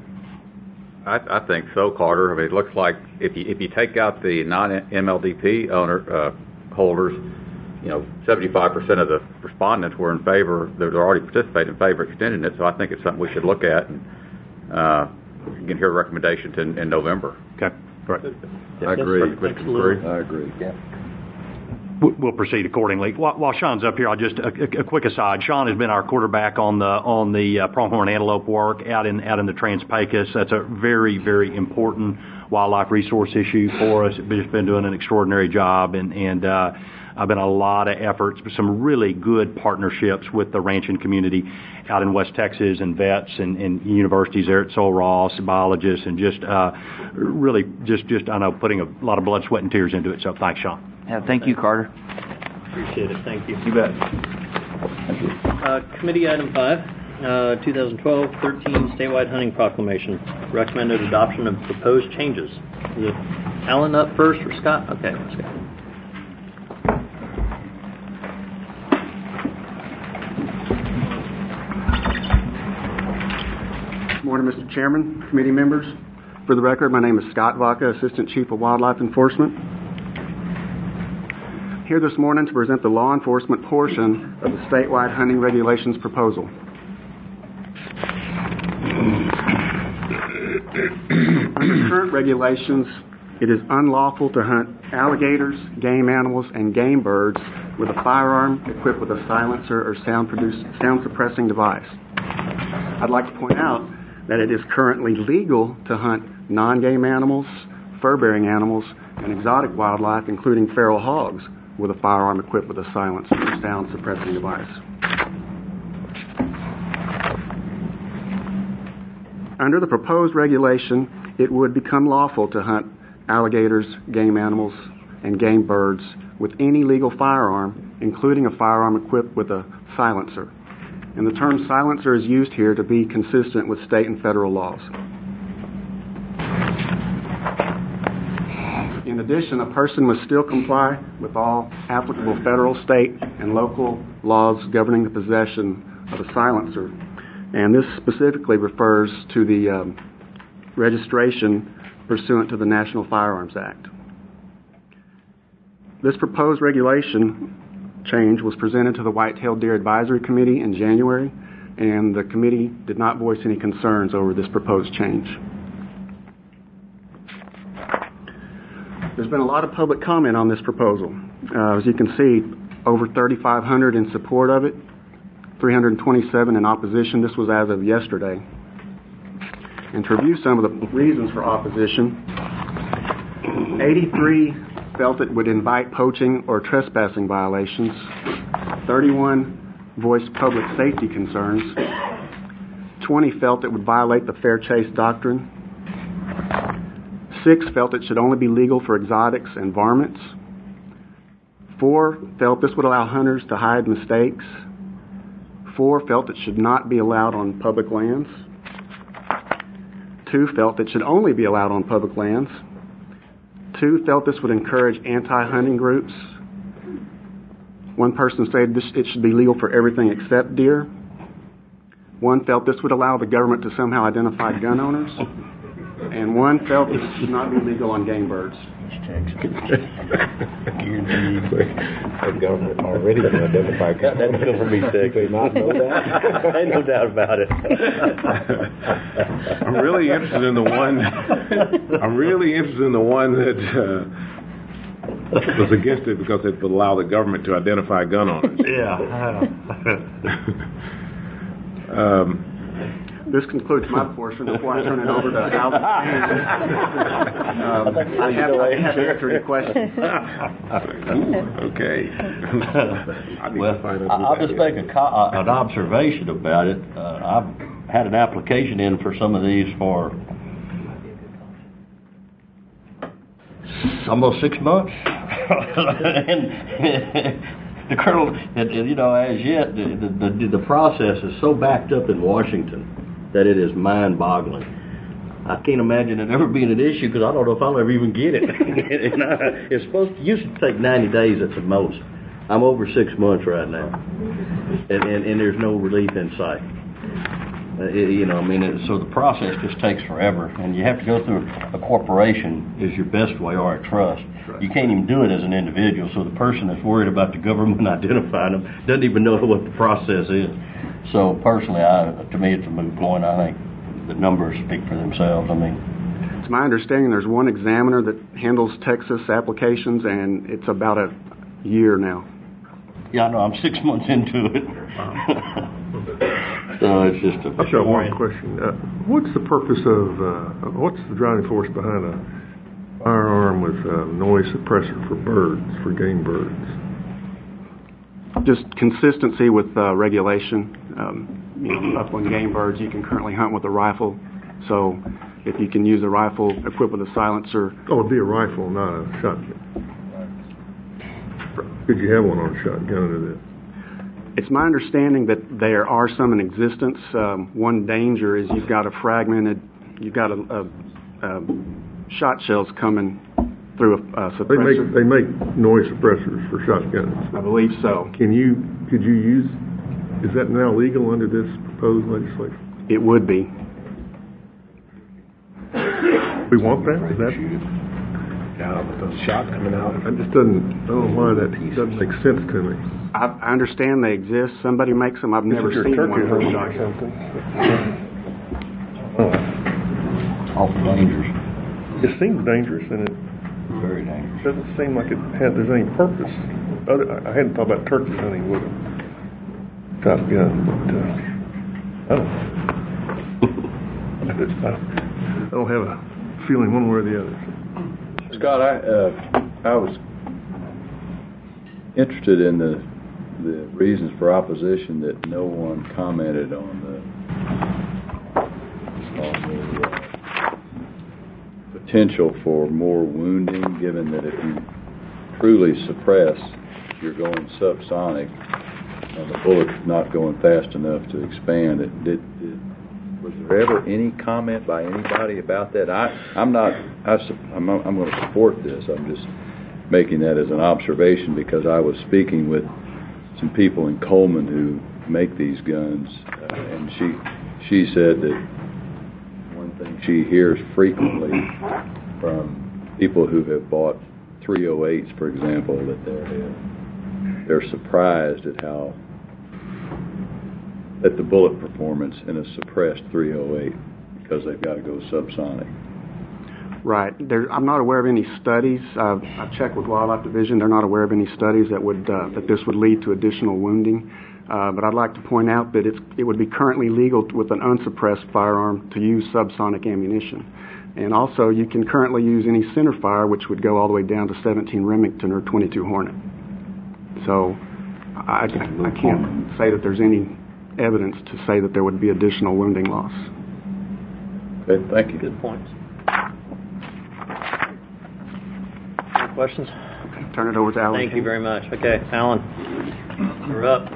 I think so, Carter. I mean, it looks like if you take out the non-MLDP holders, 75% of the respondents were in favor. They're already participating in favor of extending it. So I think it's something we should look at, and you can hear recommendations in November. Okay, right. I agree. I agree. Yeah. We'll proceed accordingly. While Sean's up here, I'll just a quick aside. Sean has been our quarterback on the pronghorn antelope work out in the Trans-Pecos. That's a very, very important wildlife resource issue for us. He's been doing an extraordinary job, and I've been a lot of efforts, some really good partnerships with the ranching community out in West Texas, and vets and universities there at Sul-Ross, biologists, and just really just I know putting a lot of blood, sweat, and tears into it. So thanks, Sean. Yeah, thank you, Carter. Appreciate it. Thank you. You bet. Committee item 5, 2012-13 statewide hunting proclamation. Recommended adoption of proposed changes. Is it Alan up first or Scott? Okay, Scott. Morning, Mr. Chairman, committee members. For the record, my name is Scott Vaca, Assistant Chief of Wildlife Enforcement. Here this morning to present the law enforcement portion of the statewide hunting regulations proposal. Under current regulations, it is unlawful to hunt alligators, game animals, and game birds with a firearm equipped with a silencer or sound suppressing device. I'd like to point out that it is currently legal to hunt non-game animals, fur-bearing animals, and exotic wildlife, including feral hogs, with a firearm equipped with a silencer or sound suppressing device. Under the proposed regulation, it would become lawful to hunt alligators, game animals, and game birds with any legal firearm, including a firearm equipped with a silencer. And the term silencer is used here to be consistent with state and federal laws. In addition, a person must still comply with all applicable federal, state, and local laws governing the possession of a silencer. And this specifically refers to the registration pursuant to the National Firearms Act. This proposed regulation change was presented to the White-tailed Deer Advisory Committee in January, and the committee did not voice any concerns over this proposed change. There's been a lot of public comment on this proposal. As you can see, over 3,500 in support of it, 327 in opposition. This was as of yesterday. And to review some of the reasons for opposition, 83 felt it would invite poaching or trespassing violations. 31 voiced public safety concerns. 20 felt it would violate the fair chase doctrine. 6 felt it should only be legal for exotics and varmints. 4 felt this would allow hunters to hide mistakes. 4 felt it should not be allowed on public lands. 2 felt it should only be allowed on public lands. 2 felt this would encourage anti-hunting groups. One person said it should be legal for everything except deer. 1 felt this would allow the government to somehow identify gun owners. And 1 felt this should not be legal on game birds. The government already can identify gun owners. That's good for me, Dick. Do they not know that? I ain't no doubt about it. I'm really interested in the one. I'm really interested in the one that was against it because it would allow the government to identify gun owners. Yeah. This concludes my portion before I turn it over to Albert. I have to answer your questions. Okay. I'll just make an observation about it. I've had an application in for some of these for almost 6 months. And the Colonel, as yet, the process is so backed up in Washington that it is mind-boggling. I can't imagine it ever being an issue because I don't know if I'll ever even get it. And it's used to take 90 days at the most. I'm over 6 months right now, and there's no relief in sight. So the process just takes forever, and you have to go through a corporation is your best way, or a trust. You can't even do it as an individual, so the person that's worried about the government identifying them doesn't even know what the process is. So personally, to me, it's a moot point. I think the numbers speak for themselves. It's my understanding there's one examiner that handles Texas applications, and it's about a year now. Yeah, I know. I'm 6 months into it. So it's just a... I've got one question. What's the purpose of, what's the driving force behind a firearm with noise suppressor for birds, for game birds? Just consistency with regulation. Up on game birds, you can currently hunt with a rifle. So if you can use a rifle equipped with a silencer... Oh, it'd be a rifle, not a shotgun. Could you have one on a shotgun under that? It's my understanding that there are some in existence. One danger is you've got a shot shells coming through a suppressor. They make noise suppressors for shotguns. I believe so. Could you use, is that now legal under this proposed legislation? It would be. We want that? Is that? Yeah, but those shots coming out. I don't know why that doesn't make sense to me. I understand they exist. Somebody makes them. I've never seen one. Awful dangerous. It seems dangerous, and it very dangerous. Doesn't seem like there's any purpose. I hadn't thought about turkey hunting with a shotgun, but I don't know. I don't have a feeling one way or the other. Scott, I was interested in the reasons for opposition that no one commented on the potential for more wounding, given that if you truly suppress, you're going subsonic, and the bullet's not going fast enough to expand it. Was there ever any comment by anybody about that? I'm going to support this. I'm just making that as an observation because I was speaking with some people in Coleman who make these guns, and she said that one thing she hears frequently from people who have bought 308s, for example, that they're surprised at the bullet performance in a suppressed 308 because they've got to go subsonic. Right. I'm not aware of any studies. I've checked with Wildlife Division. They're not aware of any studies that this would lead to additional wounding. But I'd like to point out that it would be currently legal with an unsuppressed firearm to use subsonic ammunition. And also, you can currently use any center fire, which would go all the way down to 17 Remington or 22 Hornet. So I can't say that there's any evidence to say that there would be additional wounding loss. Okay, thank you. Good points. Any questions? Okay, turn it over to Alan. Thank you very much. Okay, Alan, you're up.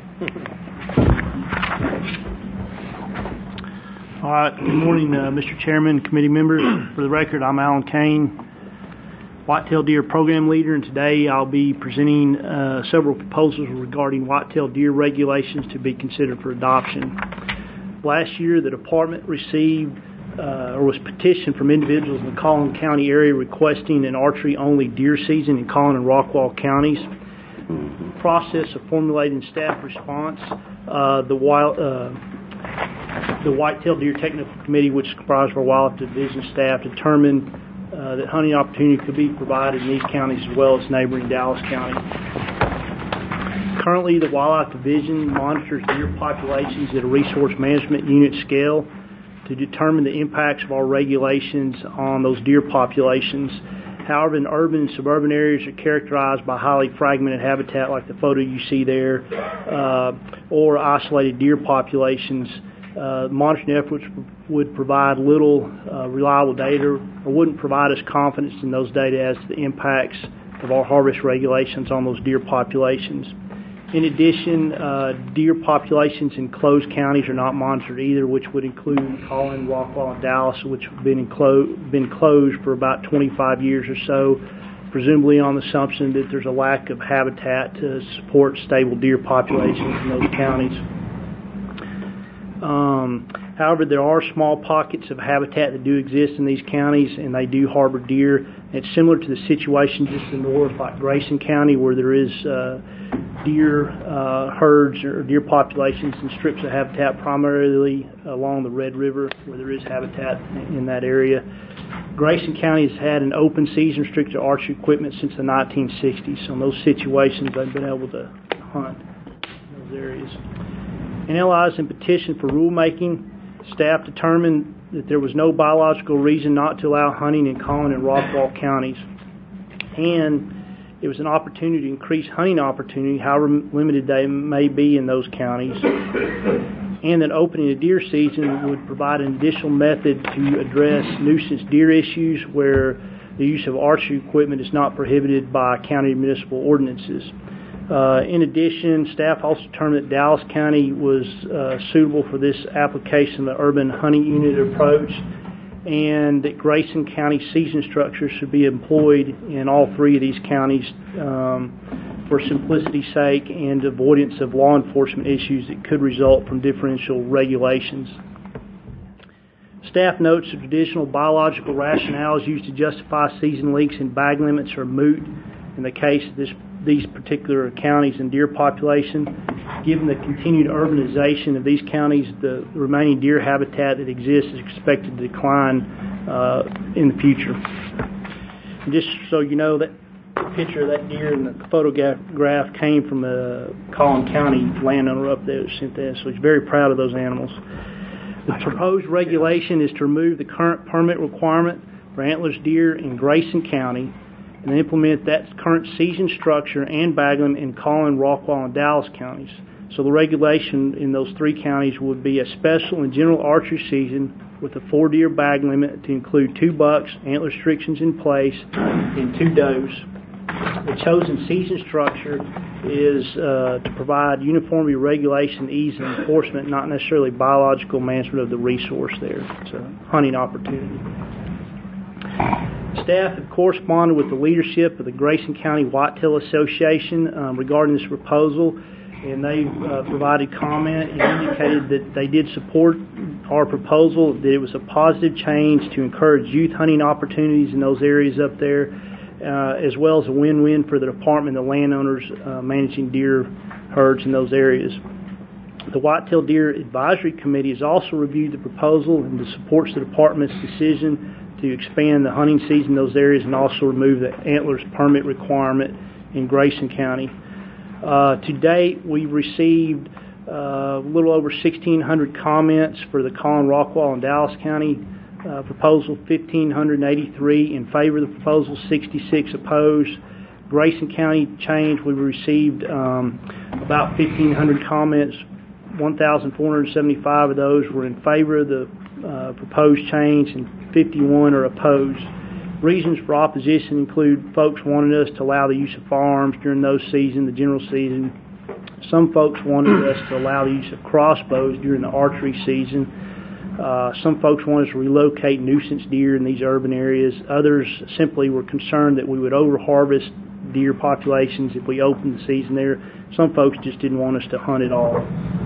All right. Good morning, Mr. Chairman, committee members. For the record, I'm Alan Kane, whitetail deer program leader, and today I'll be presenting several proposals regarding whitetail deer regulations to be considered for adoption. Last year, the department received or was petitioned from individuals in the Collin County area requesting an archery-only deer season in Collin and Rockwall counties. The process of formulating staff response, the Whitetail Deer Technical Committee, which is comprised of our Wildlife Division staff, determined that hunting opportunity could be provided in these counties as well as neighboring Dallas County. Currently, the Wildlife Division monitors deer populations at a resource management unit scale to determine the impacts of our regulations on those deer populations. However, in urban and suburban areas are characterized by highly fragmented habitat like the photo you see there, or isolated deer populations. Monitoring efforts would provide little reliable data or wouldn't provide us confidence in those data as to the impacts of our harvest regulations on those deer populations. In addition, deer populations in closed counties are not monitored either, which would include Collin, Rockwall, and Dallas, which have been closed for about 25 years or so, presumably on the assumption that there's a lack of habitat to support stable deer populations in those counties. However, there are small pockets of habitat that do exist in these counties, and they do harbor deer. It's similar to the situation just in the north, like Grayson County, where there is deer herds or deer populations and strips of habitat primarily along the Red River, where there is habitat in that area. Grayson County has had an open season restricted archery equipment since the 1960s, so in those situations they've been able to hunt in those areas. NLI's in petition for rulemaking, staff determined that there was no biological reason not to allow hunting in Collin and Rockwall counties, and it was an opportunity to increase hunting opportunity, however limited they may be in those counties, and that opening a deer season would provide an additional method to address nuisance deer issues where the use of archery equipment is not prohibited by county municipal ordinances. In addition, staff also determined that Dallas County was suitable for this application of the urban hunting unit approach, and that Grayson County season structure should be employed in all three of these counties for simplicity's sake and avoidance of law enforcement issues that could result from differential regulations. Staff notes the traditional biological rationales used to justify season lengths and bag limits are moot in the case of these particular counties and deer population. Given the continued urbanization of these counties, the remaining deer habitat that exists is expected to decline in the future. And just so you know, that picture of that deer in the photograph came from a Collin County landowner up there that sent that, so he's very proud of those animals. The proposed regulation is to remove the current permit requirement for antlerless deer in Grayson County and implement that current season structure and bag limit in Collin, Rockwall, and Dallas counties. So the regulation in those three counties would be a special and general archery season with a 4-deer bag limit to include 2 bucks, antler restrictions in place, and 2 does. The chosen season structure is to provide uniformity, regulation, ease, and enforcement, not necessarily biological management of the resource there. It's a hunting opportunity. Staff have corresponded with the leadership of the Grayson County Whitetail Association regarding this proposal, and they provided comment and indicated that they did support our proposal, that it was a positive change to encourage youth hunting opportunities in those areas up there, as well as a win-win for the department and the landowners managing deer herds in those areas. The Whitetail Deer Advisory Committee has also reviewed the proposal and supports the department's decision to expand the hunting season in those areas and also remove the antlers permit requirement in Grayson County. To date, we've received a little over 1,600 comments for the Collin, Rockwall, and Dallas County proposal, 1,583 in favor of the proposal, 66 opposed. Grayson County change, we received about 1,500 comments. 1,475 of those were in favor of the proposed change and 51 are opposed. Reasons for opposition include folks wanted us to allow the use of firearms during those seasons, the general season. Some folks wanted us to allow the use of crossbows during the archery season. Some folks wanted us to relocate nuisance deer in these urban areas. Others simply were concerned that we would over-harvest deer populations if we opened the season there. Some folks just didn't want us to hunt at all.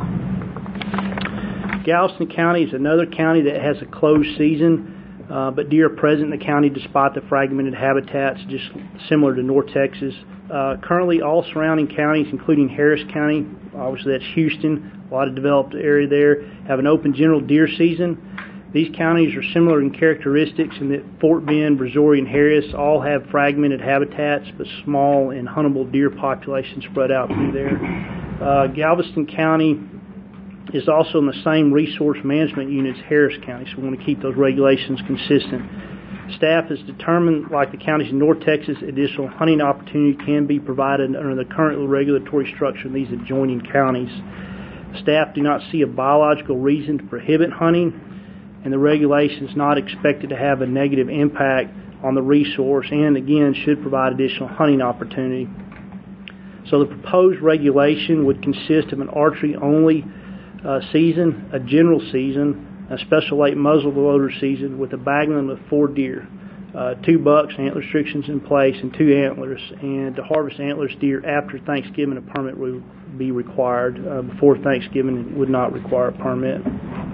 Galveston County is another county that has a closed season, but deer are present in the county despite the fragmented habitats, just similar to North Texas. Currently, all surrounding counties, including Harris County, obviously that's Houston, a lot of developed area there, have an open general deer season. These counties are similar in characteristics in that Fort Bend, Brazoria, and Harris all have fragmented habitats, but small and huntable deer populations spread out through there. Galveston County is also in the same resource management unit as Harris County, so we want to keep those regulations consistent. Staff has determined, like the counties in North Texas, additional hunting opportunity can be provided under the current regulatory structure in these adjoining counties. Staff do not see a biological reason to prohibit hunting, and the regulation is not expected to have a negative impact on the resource and, again, should provide additional hunting opportunity. So the proposed regulation would consist of an archery-only season, a general season, a special late muzzleloader season with a bag limit of 4 deer, 2 bucks, antler restrictions in place, and 2 antlers. And to harvest antlers deer after Thanksgiving, a permit would be required. Before Thanksgiving, it would not require a permit.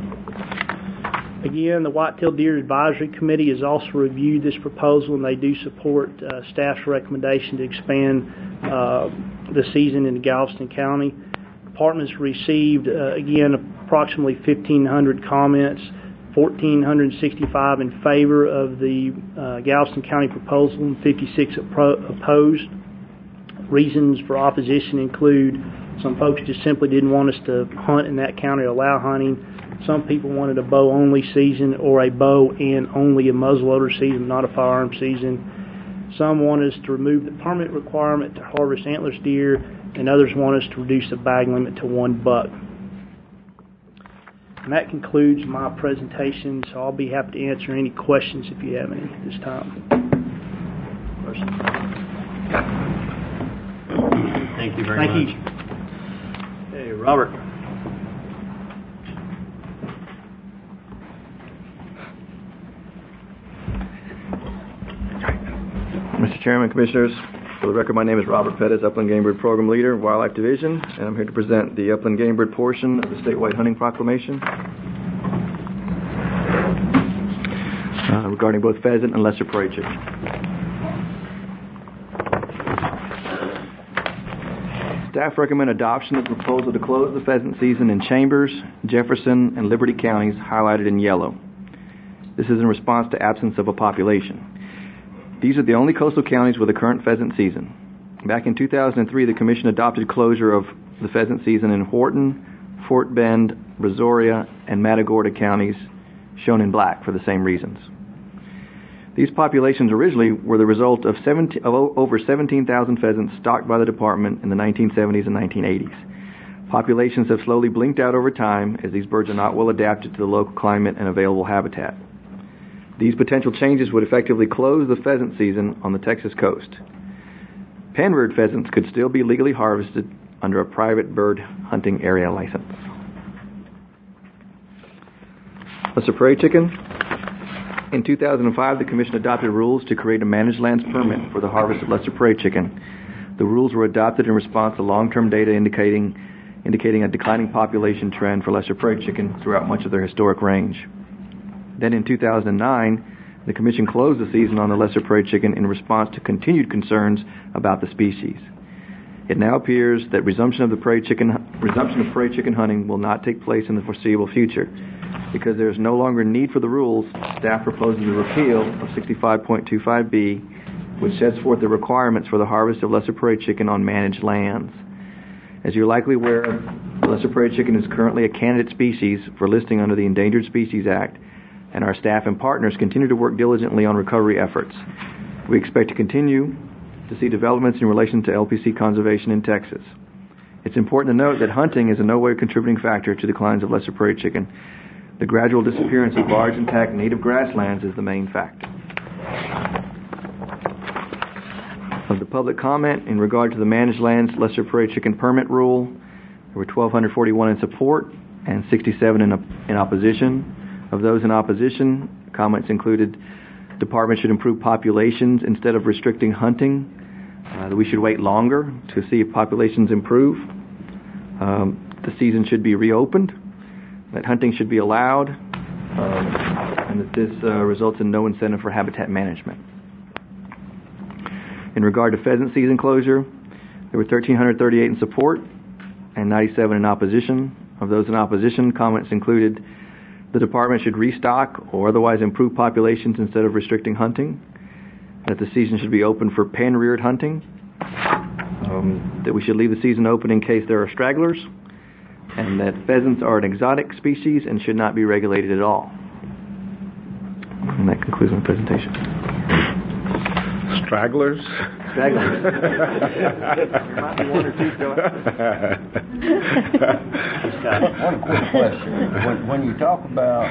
Again, the Whitetail Deer Advisory Committee has also reviewed this proposal, and they do support staff's recommendation to expand the season into Galveston County. Departments received, again, approximately 1,500 comments, 1,465 in favor of the Galveston County proposal and 56 opposed. Reasons for opposition include some folks just simply didn't want us to hunt in that county or allow hunting. Some people wanted a bow-only season or a bow and only a muzzleloader season, not a firearm season. Some wanted us to remove the permit requirement to harvest antlers deer, and others want us to reduce the bag limit to 1 buck. And that concludes my presentation, so I'll be happy to answer any questions if you have any at this time. Thank you very much. Thank you. Hey, Robert. Mr. Chairman, Commissioners, for the record, my name is Robert Pettis, Upland Game Bird Program Leader, Wildlife Division, and I'm here to present the Upland Game Bird portion of the statewide hunting proclamation regarding both pheasant and lesser prairie chicken. Staff recommend adoption of the proposal to close the pheasant season in Chambers, Jefferson, and Liberty counties, highlighted in yellow. This is in response to absence of a population. These are the only coastal counties with a current pheasant season. Back in 2003, the Commission adopted closure of the pheasant season in Wharton, Fort Bend, Brazoria, and Matagorda counties, shown in black for the same reasons. These populations originally were the result of over 17,000 pheasants stocked by the department in the 1970s and 1980s. Populations have slowly blinked out over time as these birds are not well adapted to the local climate and available habitat. These potential changes would effectively close the pheasant season on the Texas coast. Pen-reared pheasants could still be legally harvested under a private bird hunting area license. Lesser prairie chicken. In 2005, the Commission adopted rules to create a managed lands permit for the harvest of lesser prairie chicken. The rules were adopted in response to long-term data indicating a declining population trend for lesser prairie chicken throughout much of their historic range. Then in 2009, the Commission closed the season on the lesser prairie chicken in response to continued concerns about the species. It now appears that resumption of prairie chicken hunting will not take place in the foreseeable future. Because there is no longer need for the rules, staff proposes a repeal of 65.25B, which sets forth the requirements for the harvest of lesser prairie chicken on managed lands. As you're likely aware, lesser prairie chicken is currently a candidate species for listing under the Endangered Species Act, and our staff and partners continue to work diligently on recovery efforts. We expect to continue to see developments in relation to LPC conservation in Texas. It's important to note that hunting is in no way a contributing factor to declines of lesser prairie chicken. The gradual disappearance of large intact native grasslands is the main factor. Of the public comment in regard to the managed lands lesser prairie chicken permit rule, there were 1,241 in support and 67 in opposition. Of those in opposition, comments included department should improve populations instead of restricting hunting, that we should wait longer to see if populations improve, the season should be reopened, that hunting should be allowed, and that this results in no incentive for habitat management. In regard to pheasant season closure, there were 1,338 in support and 97 in opposition. Of those in opposition, comments included the department should restock or otherwise improve populations instead of restricting hunting, that the season should be open for pen-reared hunting, that we should leave the season open in case there are stragglers, and that pheasants are an exotic species and should not be regulated at all. And that concludes my presentation. Stragglers? Stragglers. One quick question. When you talk about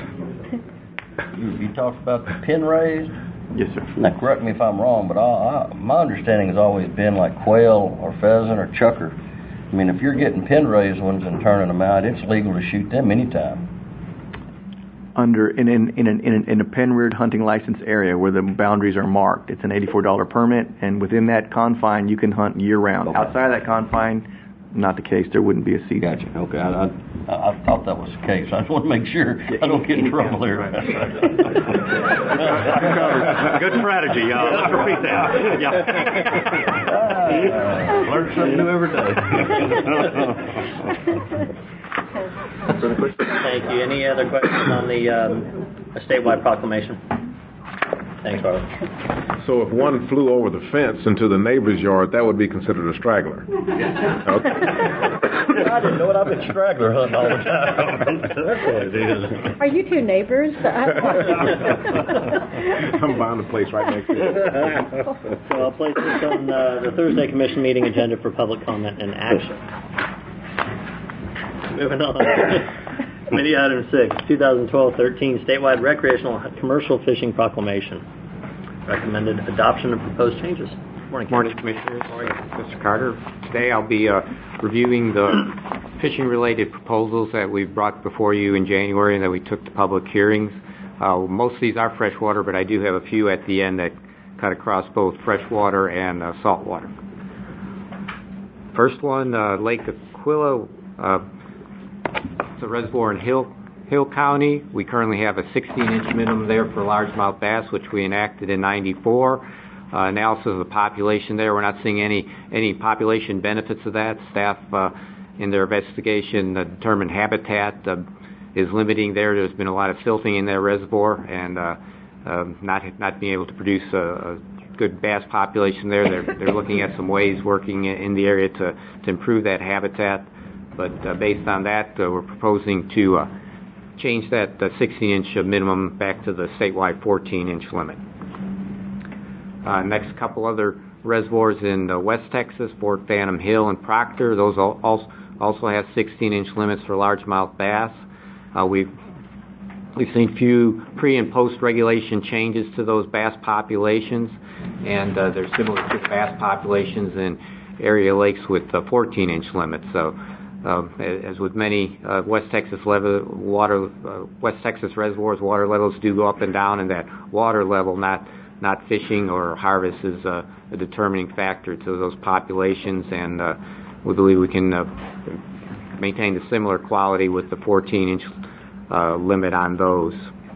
the pen raised. Yes, sir. Now, correct me if I'm wrong, but my understanding has always been like quail or pheasant or chucker. I mean, if you're getting pen raised ones and turning them out, it's legal to shoot them anytime. In a pen-reared hunting license area where the boundaries are marked, it's an $84 permit, and within that confine, you can hunt year-round. Okay. Outside of that confine, not the case. There wouldn't be a season. Gotcha. Okay. I thought that was the case. I just want to make sure I don't get in trouble here. Good strategy. Let's repeat that. Yeah. Learn something new every day. Thank you. Any other questions on the statewide proclamation? Thanks, Robert. So if one flew over the fence into the neighbor's yard, that would be considered a straggler? Okay. I didn't know it. I've been straggler hunting all the time. That's what it is. Are you two neighbors? I'm buying a place right next to it. So I'll place this on the Thursday Commission meeting agenda for public comment and action. Moving on. Committee item 6, 2012-13 statewide recreational commercial fishing proclamation. Recommended adoption of proposed changes. Morning, Commissioners. Mr. Carter. Today I'll be reviewing the fishing-related proposals that we've brought before you in January and that we took to public hearings. Most of these are freshwater, but I do have a few at the end that cut across both freshwater and saltwater. First one, Lake Aquila. It's a reservoir in Hill County. We currently have a 16-inch minimum there for largemouth bass, which we enacted in '94. Analysis of the population there, we're not seeing any population benefits of that. Staff in their investigation determined habitat is limiting there. There's been a lot of silting in their reservoir and not being able to produce a good bass population there. They're looking at some ways working in the area to improve that habitat. But based on that, we're proposing to change that 16-inch minimum back to the statewide 14-inch limit. Next, couple other reservoirs in West Texas, Fort Phantom Hill and Proctor. Those also have 16-inch limits for largemouth bass. We've seen few pre- and post-regulation changes to those bass populations, and they're similar to the bass populations in area lakes with 14-inch limits. So, as with many West Texas reservoirs, water levels do go up and down, and that water level, not fishing or harvest, is a determining factor to those populations, and we believe we can maintain the similar quality with the 14-inch limit on those.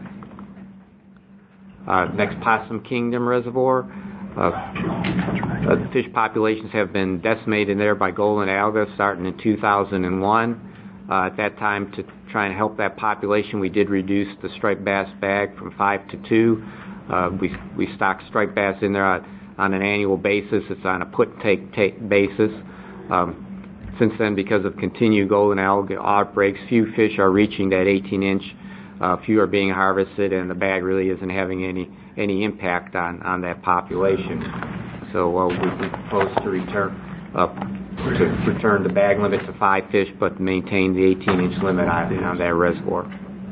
Next, Possum Kingdom Reservoir. The fish populations have been decimated there by golden alga starting in 2001. At that time, to try and help that population, we did reduce the striped bass bag from 5 to 2. We stock striped bass in there on an annual basis. It's on a put-take basis. Since then, because of continued golden alga outbreaks, few fish are reaching that 18-inch. Few are being harvested, and the bag really isn't having any impact on that population. So we propose to return the bag limit to 5 fish, but maintain the 18-inch limit on that reservoir.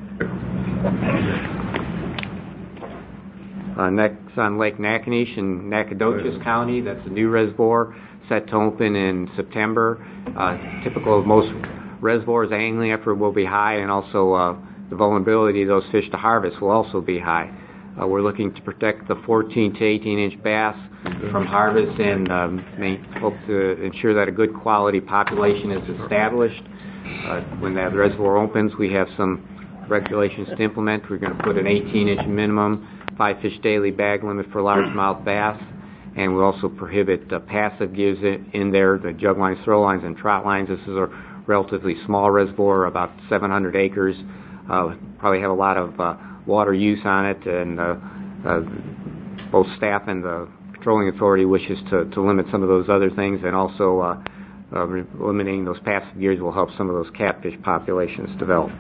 Next, on Lake Nacogdoches in Nacogdoches County, that's a new reservoir set to open in September. Typical of most reservoirs, angling effort will be high, and also the vulnerability of those fish to harvest will also be high. We're looking to protect the 14 to 18-inch bass from harvest, and hope to ensure that a good quality population is established. When that reservoir opens, we have some regulations to implement. We're going to put an 18-inch minimum, 5 fish daily bag limit for largemouth bass, and we'll also prohibit passive gives in there, the jug lines, throw lines, and trot lines. This is a relatively small reservoir, about 700 acres. Probably have a lot of water use on it, and both staff and the patrolling authority wishes to limit some of those other things, and also eliminating those passive gears will help some of those catfish populations develop.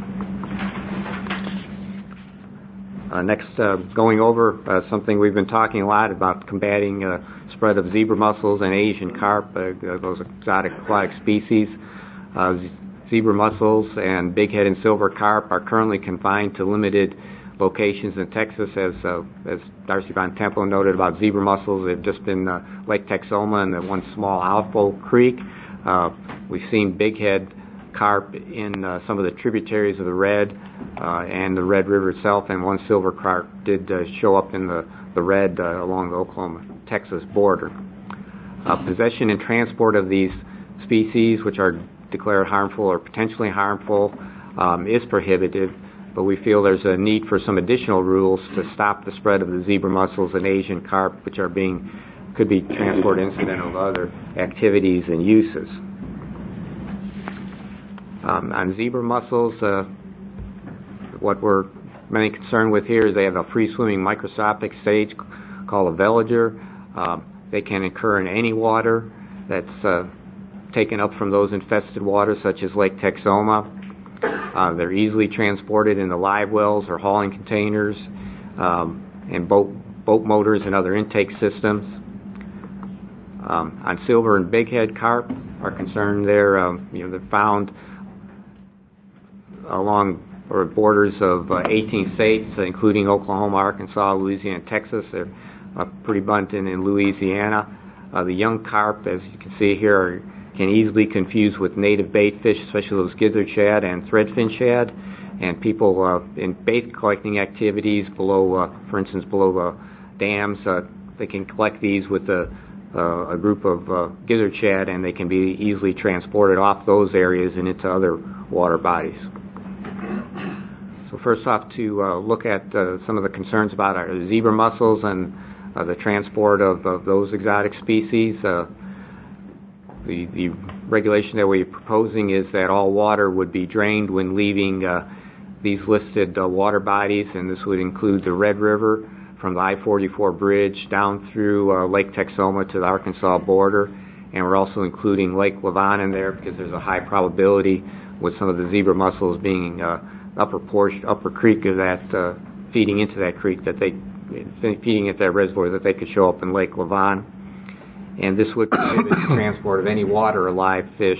Next, going over something we've been talking a lot about, combating spread of zebra mussels and Asian carp, those exotic aquatic species. Zebra mussels and bighead and silver carp are currently confined to limited locations in Texas. As Darcy Von Temple noted about zebra mussels, they've just been Lake Texoma and the one small Alfo Creek. We've seen bighead carp in some of the tributaries of the Red and the Red River itself, and one silver carp did show up in the Red along the Oklahoma-Texas border. Possession and transport of these species, which are declared harmful or potentially harmful, is prohibited, but we feel there's a need for some additional rules to stop the spread of the zebra mussels and Asian carp, which could be transport incidental to other activities and uses. On zebra mussels, what we're mainly concerned with here is they have a free-swimming microscopic stage called a veliger. They can occur in any water that's taken up from those infested waters, such as Lake Texoma. They're easily transported in the live wells or hauling containers, and boat motors and other intake systems. On silver and bighead carp, our concern there, they're found along or borders of 18 states, including Oklahoma, Arkansas, Louisiana, and Texas. They're pretty abundant in Louisiana. The young carp, as you can see here, can easily confuse with native bait fish, especially those gizzard shad and threadfin shad. And people in bait collecting activities below, for instance, below dams, they can collect these with a group of gizzard shad, and they can be easily transported off those areas and into other water bodies. So first off, to look at some of the concerns about our zebra mussels and the transport of those exotic species. The regulation that we're proposing is that all water would be drained when leaving these listed water bodies, and this would include the Red River from the I-44 bridge down through Lake Texoma to the Arkansas border, and we're also including Lake Lavon in there because there's a high probability with some of the zebra mussels being upper creek of that feeding into that creek feeding into that reservoir that they could show up in Lake Lavon. And this would prohibit the transport of any water or live fish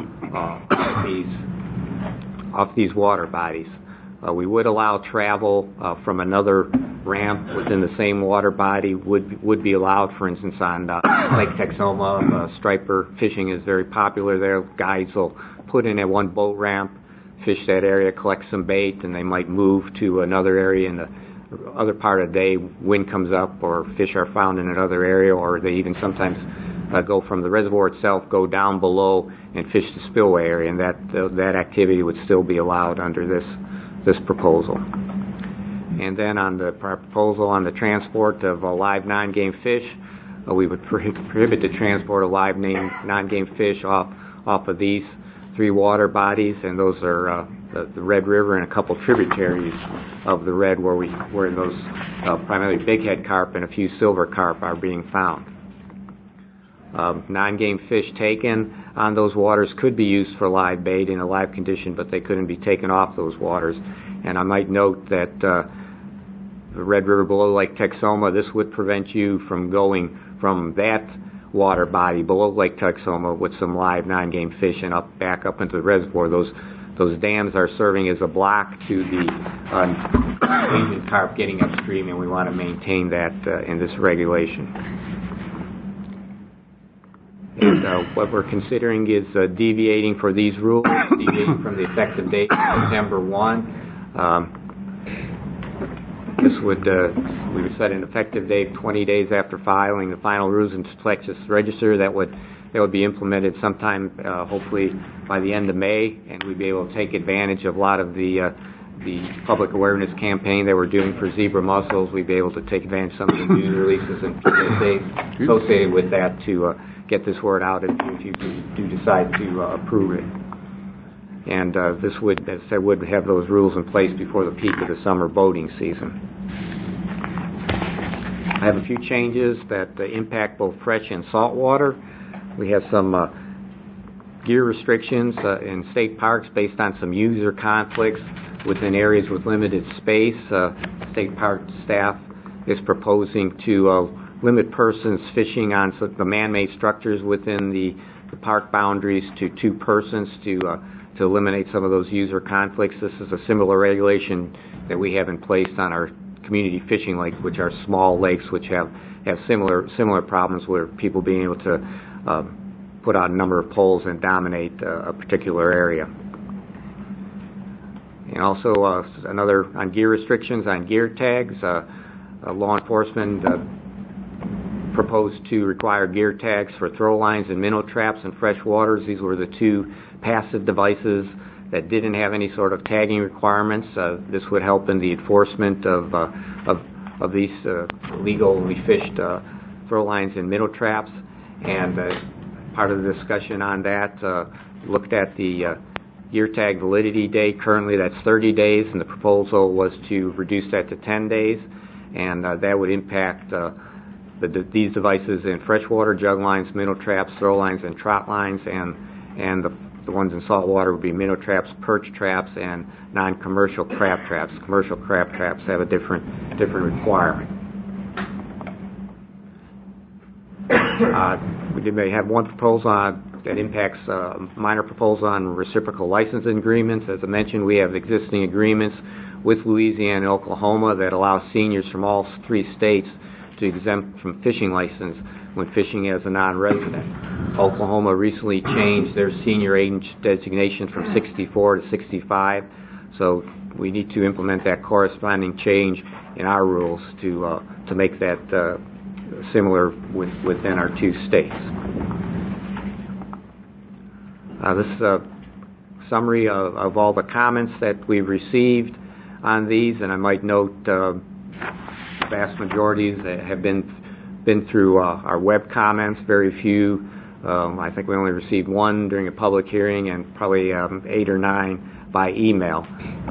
off these water bodies. We would allow travel from another ramp within the same water body would be allowed. For instance, on Lake Texoma, striper fishing is very popular there. Guides will put in at one boat ramp, fish that area, collect some bait, and they might move to another area in the other part of the day. Wind comes up or fish are found in another area, or they even sometimes go from the reservoir itself, go down below and fish the spillway area, and that activity would still be allowed under this proposal. And then on the proposal on the transport of live non-game fish, we would prohibit the transport of live non-game fish off of these three water bodies, and those are the Red River and a couple tributaries of the Red where those primarily bighead carp and a few silver carp are being found. Non-game fish taken on those waters could be used for live bait in a live condition, but they couldn't be taken off those waters. And I might note that the Red River below Lake Texoma, this would prevent you from going from that water body below Lake Texoma with some live non-game fish and back up into the reservoir. Those dams are serving as a block to the Asian carp getting upstream, and we want to maintain that in this regulation. And what we're considering is deviating for these rules, deviating from the effective date of September 1. We would set an effective date 20 days after filing the final rules into Texas Register. That would be implemented sometime, hopefully by the end of May, and we'd be able to take advantage of a lot of the public awareness campaign that we're doing for zebra mussels. We'd be able to take advantage of some of the news releases and PSAs associated with that to get this word out if you do decide to approve it. And this would, as I said, would have those rules in place before the peak of the summer boating season. I have a few changes that impact both fresh and salt water. We have some gear restrictions in state parks based on some user conflicts within areas with limited space. State park staff is proposing to limit persons fishing on the man-made structures within the park boundaries to 2 persons to eliminate some of those user conflicts. This is a similar regulation that we have in place on our community fishing lakes, which are small lakes which have similar problems where people being able to put out a number of poles and dominate a particular area. And also another on gear restrictions on gear tags. Law enforcement proposed to require gear tags for throw lines and minnow traps in fresh waters. These were the 2 passive devices that didn't have any sort of tagging requirements. This would help in the enforcement of these legally fished throw lines and minnow traps. And part of the discussion on that looked at the gear tag validity date. Currently that's 30 days, and the proposal was to reduce that to 10 days. And that would impact these devices in freshwater jug lines, minnow traps, throw lines, and trot lines, and the ones in saltwater would be minnow traps, perch traps, and non-commercial crab traps. Commercial crab traps have a different requirement. We may have one proposal that impacts minor proposal on reciprocal licensing agreements. As I mentioned, we have existing agreements with Louisiana and Oklahoma that allow seniors from all 3 states to exempt from fishing license when fishing as a non-resident. Oklahoma recently changed their senior age designation from 64 to 65, so we need to implement that corresponding change in our rules to make that similar within our 2 states. This is a summary of all the comments that we've received on these, and I might note the vast majority that have been through our web comments. Very few. I think we only received 1 during a public hearing, and probably 8 or 9 by email.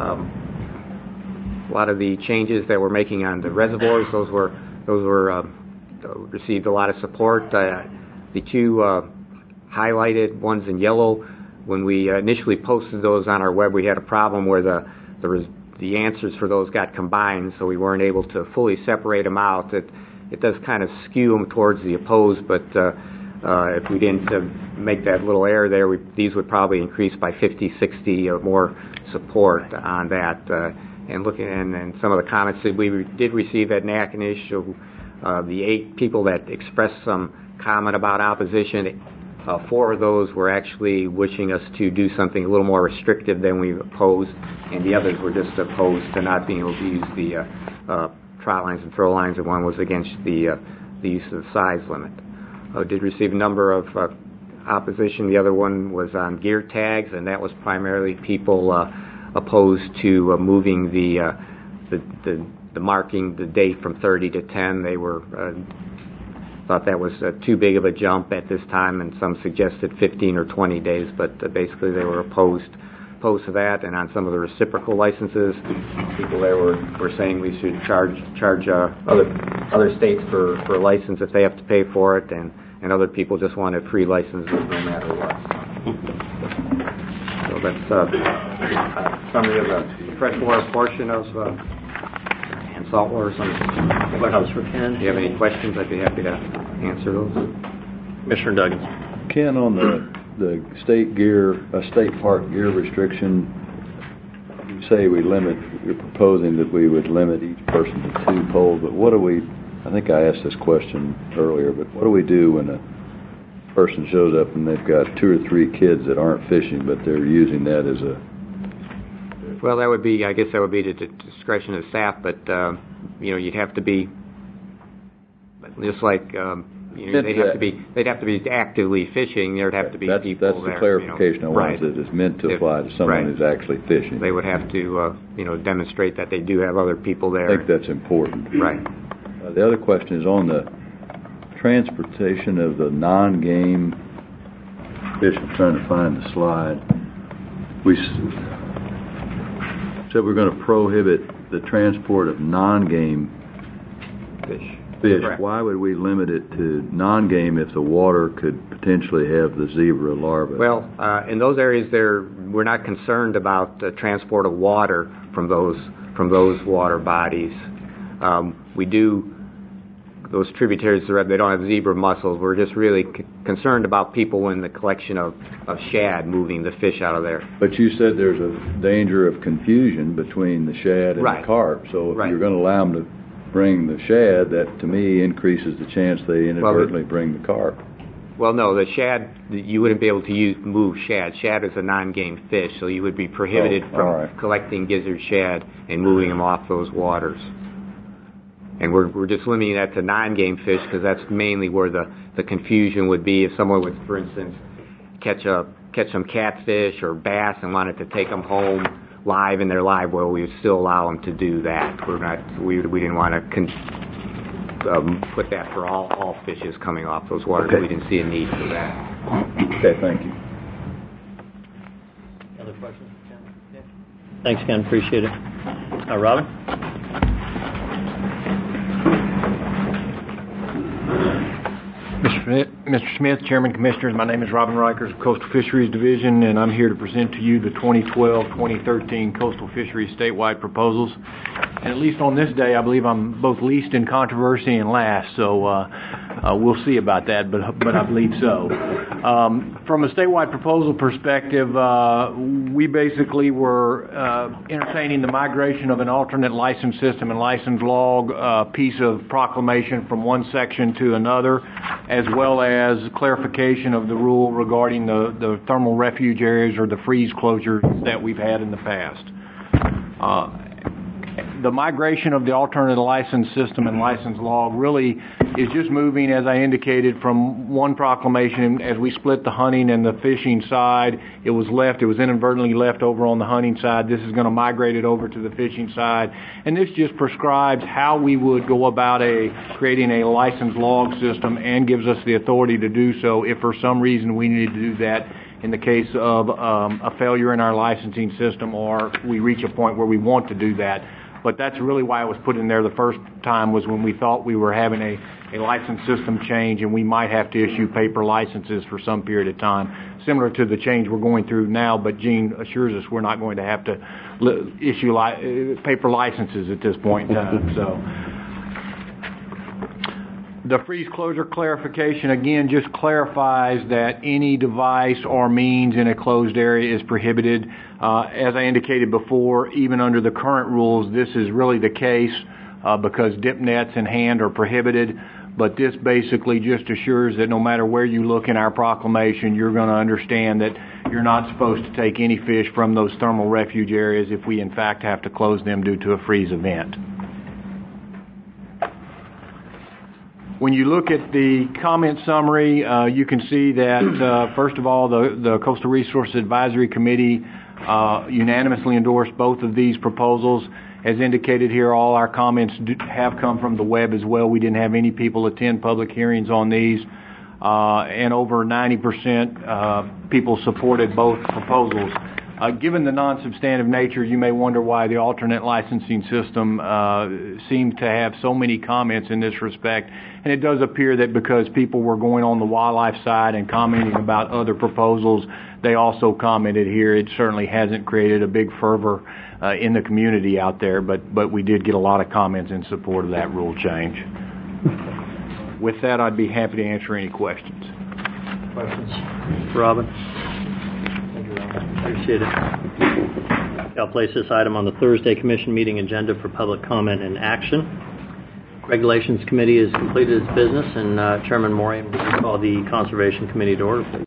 A lot of the changes that we're making on the reservoirs, those were received a lot of support. The 2 highlighted, ones in yellow. When we initially posted those on our web, we had a problem where the answers for those got combined, so we weren't able to fully separate them out. It does kind of skew them towards the opposed, but if we didn't make that little error there, these would probably increase by 50, 60 or more support on that. And looking and some of the comments that we did receive at NACANISH, the 8 people that expressed some comment about opposition, 4 of those were actually wishing us to do something a little more restrictive than we opposed, and the others were just opposed to not being able to use the trot lines and throw lines, and one was against the use of the size limit. Did receive a number of opposition. The other one was on gear tags, and that was primarily people opposed to moving the marking the date from 30 to 10. They were thought that was too big of a jump at this time, and some suggested 15 or 20 days, but basically they were opposed to that. And on some of the reciprocal licenses, people there were saying we should charge other states for a license if they have to pay for it, and other people just wanted free licenses no matter what. So that's a summary of the freshwater portion of and saltwater. Ken. If you have any questions, I'd be happy to answer those. Commissioner Duggins. Ken, on the state park gear restriction, you say you're proposing that we would limit each person to 2 poles, but I think I asked this question earlier, but what do we do when a person shows up and they've got 2 or 3 kids that aren't fishing, but they're using that as a... Well, I guess that would be the discretion of staff, but you'd have to be just like they'd have to be actively fishing. There'd have to be people there. That's the clarification I wanted. That it's meant to apply to someone who's actually fishing. They would have to demonstrate that they do have other people there. I think that's important. Right. The other question is on the transportation of the non-game fish. I'm trying to find the slide. We said we're going to prohibit the transport of non-game fish. Correct. Why would we limit it to non-game if the water could potentially have the zebra larvae? Well, in those areas, we're not concerned about the transport of water from those water bodies. We do. Those tributaries, they don't have zebra mussels. We're just really concerned about people in the collection of shad moving the fish out of there. But you said there's a danger of confusion between the shad and the carp. So if you're going to allow them to bring the shad, that to me increases the chance they inadvertently bring the carp. Well, no, the shad, you wouldn't be able to move shad. Shad is a non-game fish, so you would be prohibited from collecting gizzard shad and moving them off those waters. And we're just limiting that to non-game fish because that's mainly where the confusion would be if someone would, for instance, catch some catfish or bass and wanted to take them home live in their live well. We would still allow them to do that. We didn't want to put that for all fishes coming off those waters. Okay. We didn't see a need for that. Okay, thank you. Other questions, Ken? Yeah. Thanks, Ken. Appreciate it. Robin? Mr. Smith, Chairman, Commissioners, my name is Robin Rikers of Coastal Fisheries Division, and I'm here to present to you the 2012-2013 Coastal Fisheries statewide proposals. And at least on this day, I believe I'm both least in controversy and last, so we'll see about that, but I believe so. From a statewide proposal perspective, we basically were entertaining the migration of an alternate license system and license log piece of proclamation from one section to another, as well as clarification of the rule regarding the thermal refuge areas or the freeze closures that we've had in the past. The migration of the alternate license system and license log really is just moving, as I indicated, from one proclamation. As we split the hunting and the fishing side, it was inadvertently left over on the hunting side. This is going to migrate it over to the fishing side. And this just prescribes how we would go about creating a license log system and gives us the authority to do so if for some reason we need to do that in the case of a failure in our licensing system or we reach a point where we want to do that. But that's really why it was put in there the first time, was when we thought we were having a a license system change, and we might have to issue paper licenses for some period of time, similar to the change we're going through now, but Gene assures us we're not going to have to issue paper licenses at this point in time. So, the freeze closure clarification, again, just clarifies that any device or means in a closed area is prohibited. As I indicated before, even under the current rules, this is really the case because dip nets in hand are prohibited. But this basically just assures that no matter where you look in our proclamation, you're going to understand that you're not supposed to take any fish from those thermal refuge areas if we in fact have to close them due to a freeze event. When you look at the comment summary, you can see that, first of all, the Coastal Resources Advisory Committee unanimously endorsed both of these proposals. As indicated here, all our comments have come from the web as well. We didn't have any people attend public hearings on these, and over 90% people supported both proposals. Given the non-substantive nature, you may wonder why the alternate licensing system seemed to have so many comments in this respect. And it does appear that because people were going on the wildlife side and commenting about other proposals, they also commented here. It certainly hasn't created a big fervor in the community out there, but we did get a lot of comments in support of that rule change. With that, I'd be happy to answer any questions. Questions? Robin? Appreciate it. I'll place this item on the Thursday Commission meeting agenda for public comment and action. Regulations Committee has completed its business, and Chairman Moran will call the Conservation Committee to order.